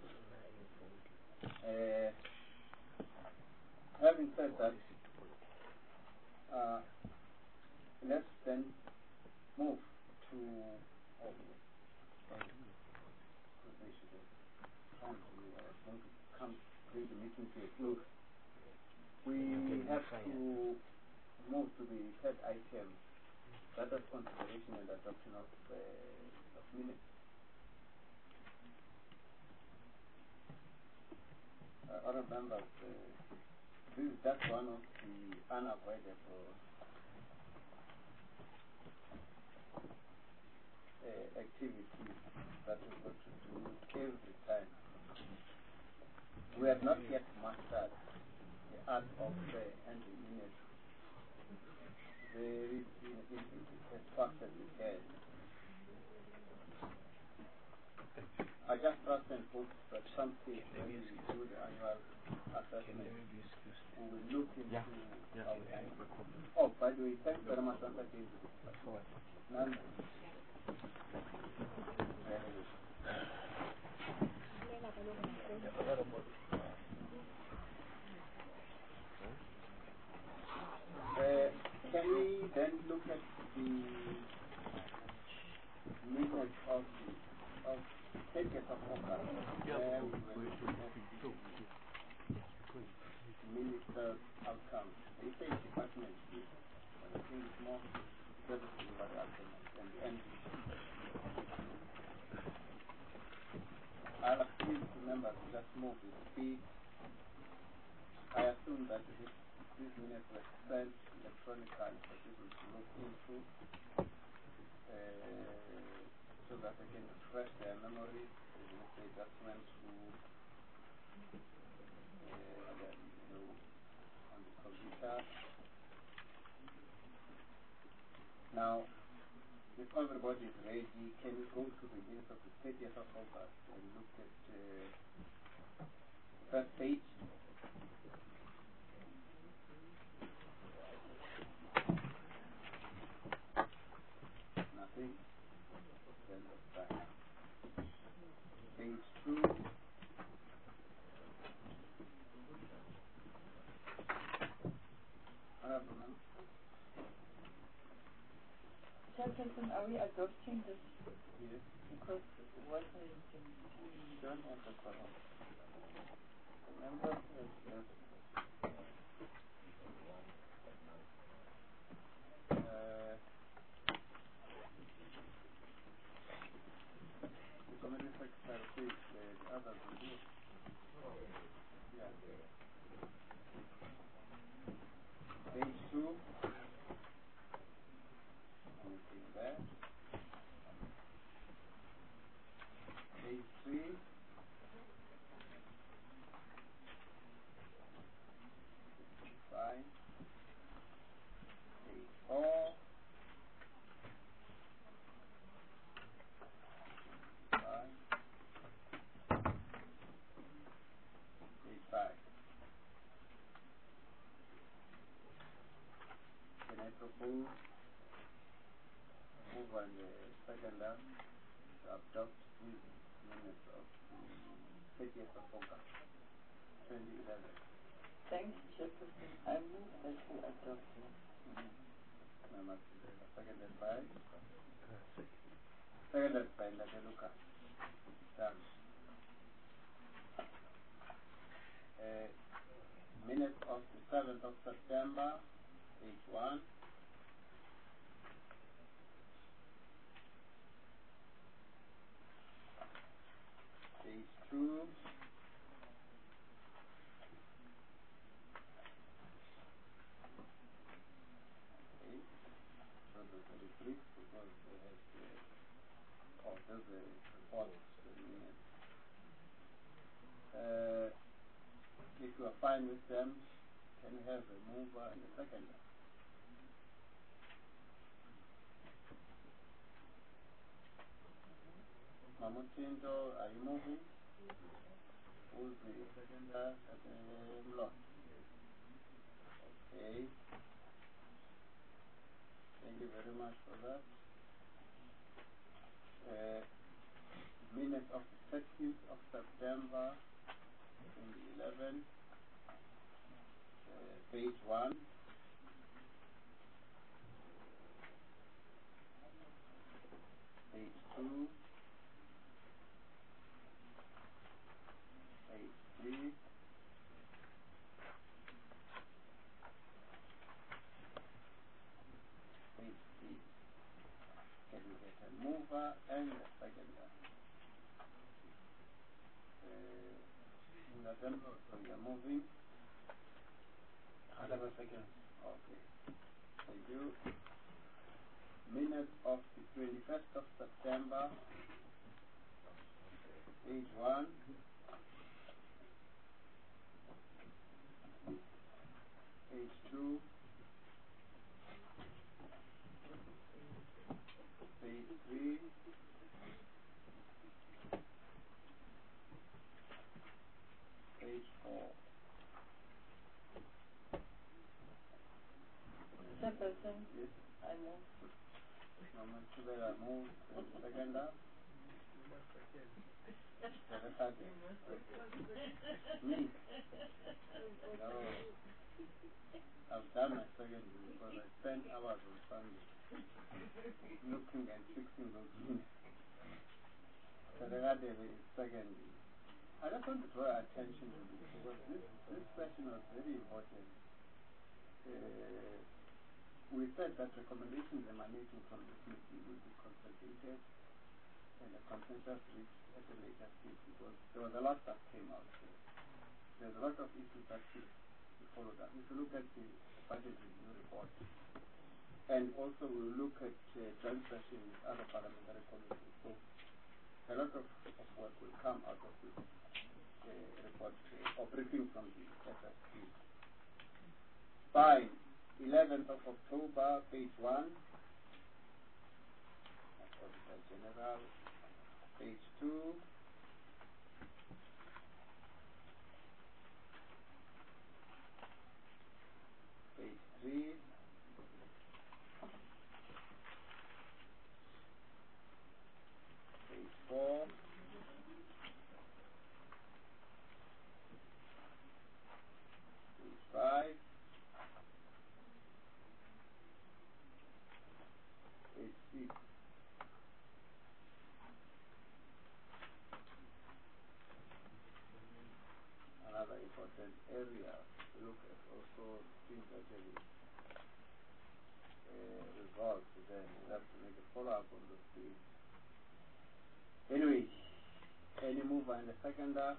S1: Uh, having said that, uh, let's then move to oh, uh, they should have come to me. I was going to come bring the meeting to a close. We have to move to the third item. That is consideration and adoption of, uh, of minutes. Uh, other members, uh, this is just one of the unavoidable uh, activities that we've got to do every time. We have not yet mastered the art of uh, handling minutes very in, in, in, as fast as we can. I just trust and hope that someday when we do the annual assessment, we will look into
S6: yeah. Yeah.
S1: our annual. Oh, by the way, thanks very much once again. None. Uh, can we then look at the minutes of the of thirtieth of August, where we were looking at the minister's outcomes? They say department, but I think it's more services about the outcome and the end. I'll please remember to just move with speed. I assume that this, these minutes were sent electronically for people to look into, uh, so that they can refresh their memories, even if they just went through uh, the, you know, on the computer. Now, if everybody is ready, can we go to the minutes of the thirtieth of August and look at uh, the first page? Nothing. Then that's fine. Page two. Honorable Member.
S5: Chairperson, are we adopting this?
S1: Yes.
S5: Because what I can see, we don't have the quorum. Members,
S1: Yes. Uh, the committee secretary says uh, the others will do it. Yeah. Page two. move, move on the second up to adopt these minutes of the thirtieth of August, twenty eleven.
S5: Thank you, Chairperson. I move that we adopt it.
S1: Member Sibela, seconded by? Seconded by Ladeluka. Done. Uh, minutes of the seventh of September, page one. Page two. Okay. So the thirty-three because they have the, oh, there's a report, the minutes. Uh, if you are fine with them, can we have a mover and a seconder? Mamutindo, are you moving? Who's the seconder at the block? Okay. Thank you very much for that. Uh, minutes of the thirtieth of September twenty eleven, uh, page one. Page two. Page three. Page three. Can we get a mover and a seconder? Uh, November, so we are moving.
S3: I'll have a second.
S1: Okay. Thank you. Minutes of the twenty-first of September, page one. Page two. Page three. Page four.
S5: Chairperson,
S1: Yes.
S5: I move.
S1: Mama Chibela move and seconder. Me. No. I've done my second because I spent hours on Sunday looking and fixing those minutes. So they had a second. I just want to draw attention to this because this, this question was very important. Uh, we said that recommendations emanating from this meeting will be consolidated and a consensus reached at a later stage because there was a lot that came out here. There's a lot of issues that should be followed up. If you look at the budget review report, and also we'll look at uh, joint session with other parliamentary committees. So a lot of, of work will come out of this uh, report uh, or briefing from the S S P. Fine. eleventh of October, page one. Auditor General. Page two. Page three. Page four. Page five. Page six. Another important area to look at also things that have been uh, resolved then. We have to make a follow-up on those things. Anyway, any mover and a seconder?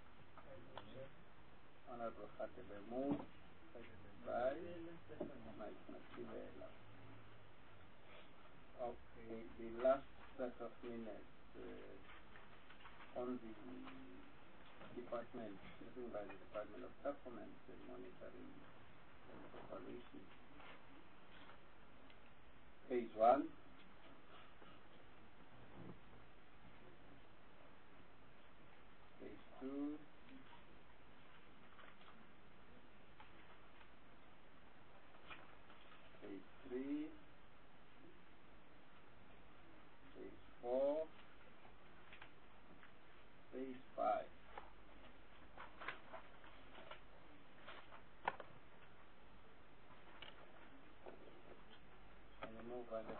S1: Honorable Khatebe move, seconded by Mike Masivela. Okay, the last set of minutes uh, on the department, written by the Department of Performance and Monitoring and Evaluation. Page one. Page two. Page three.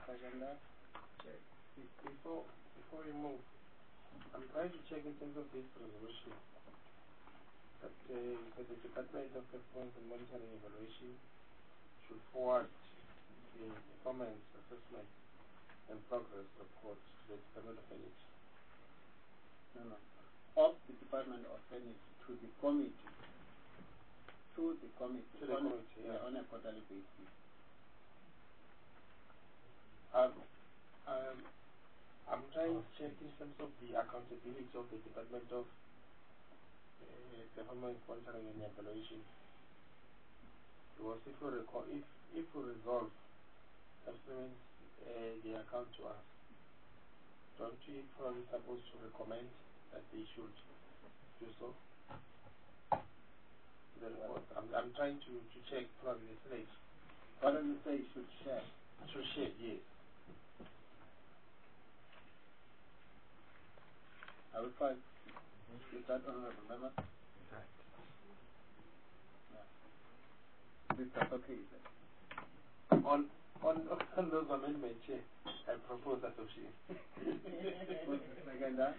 S1: Seconder.
S3: Okay. Be- Before before we move, I'm trying to check in terms of this resolution that uh, that the Department of Performance and Monitoring Evaluation should forward the performance assessment and progress report to the Department of Energy.
S1: No, no. Of the Department of Energy to the committee. To the committee.
S3: To the
S1: on,
S3: committee,
S1: yeah,
S3: yeah.
S1: on a quarterly basis.
S3: Um, um, I'm trying to check in terms of the accountability of the Department of uh, Performance Monitoring and Evaluation. Because if we recall, if if we resolve supplements uh, the account to us, don't we probably supposed to recommend that they should do so? The report. I'm I'm trying to to check probably the slate.
S1: Why don't you say you should share?
S3: To share, yes.
S1: I will try. Is that honorable member?
S6: Right.
S1: Yeah. Is that okay? Is it?
S3: On on on those amendments, Chair, I propose that of share.
S1: Seconder.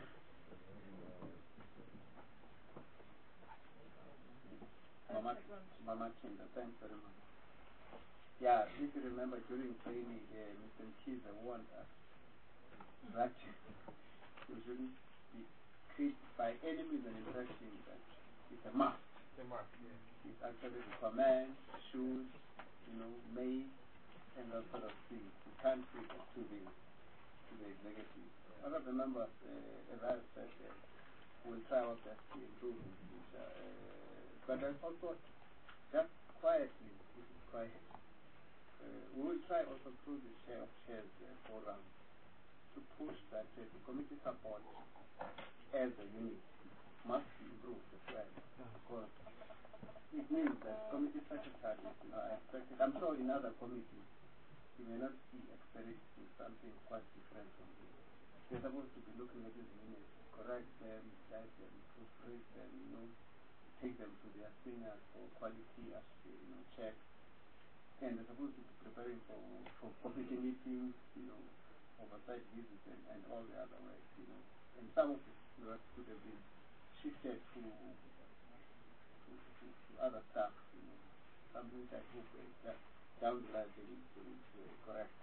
S1: Mama, Mama Kinda, thanks very much. Yeah, if you remember during training, uh, Mister Mchiza warned us that we shouldn't be treated by any means an impression that it's a must.
S3: The mark, yeah.
S1: It's actually the command, should, you know, may, and that sort of thing. You can't say that to the to the executive. One of the members, uh, as I said, uh, will try our best to improve in the future. Uh, but I also, just quietly, this is quiet, uh, we will try also through the share of shares uh, forum to push that uh, the committee support as a unit must be improved as well. Because it means that committee secretaries, you know, are expected, I'm sure in other committees, you may not be experiencing something quite different from this. They're supposed to be looking at these units, correct them, guide them, proofread them, you know, take them to their seniors for quality, as you know, check. And they're supposed to be preparing for, for committee meetings, you know, oversight visits and, and all the other work, you know. And some of the work could have been shifted to, to, to, to other staff, you know, something which I hope uh, that down the line they will, they will uh, correct.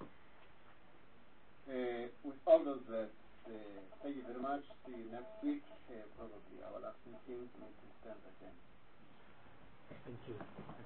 S1: Uh, with all those words, uh, thank you very much. See you next week. Uh, probably our last meeting. May please stand again.
S6: Thank you.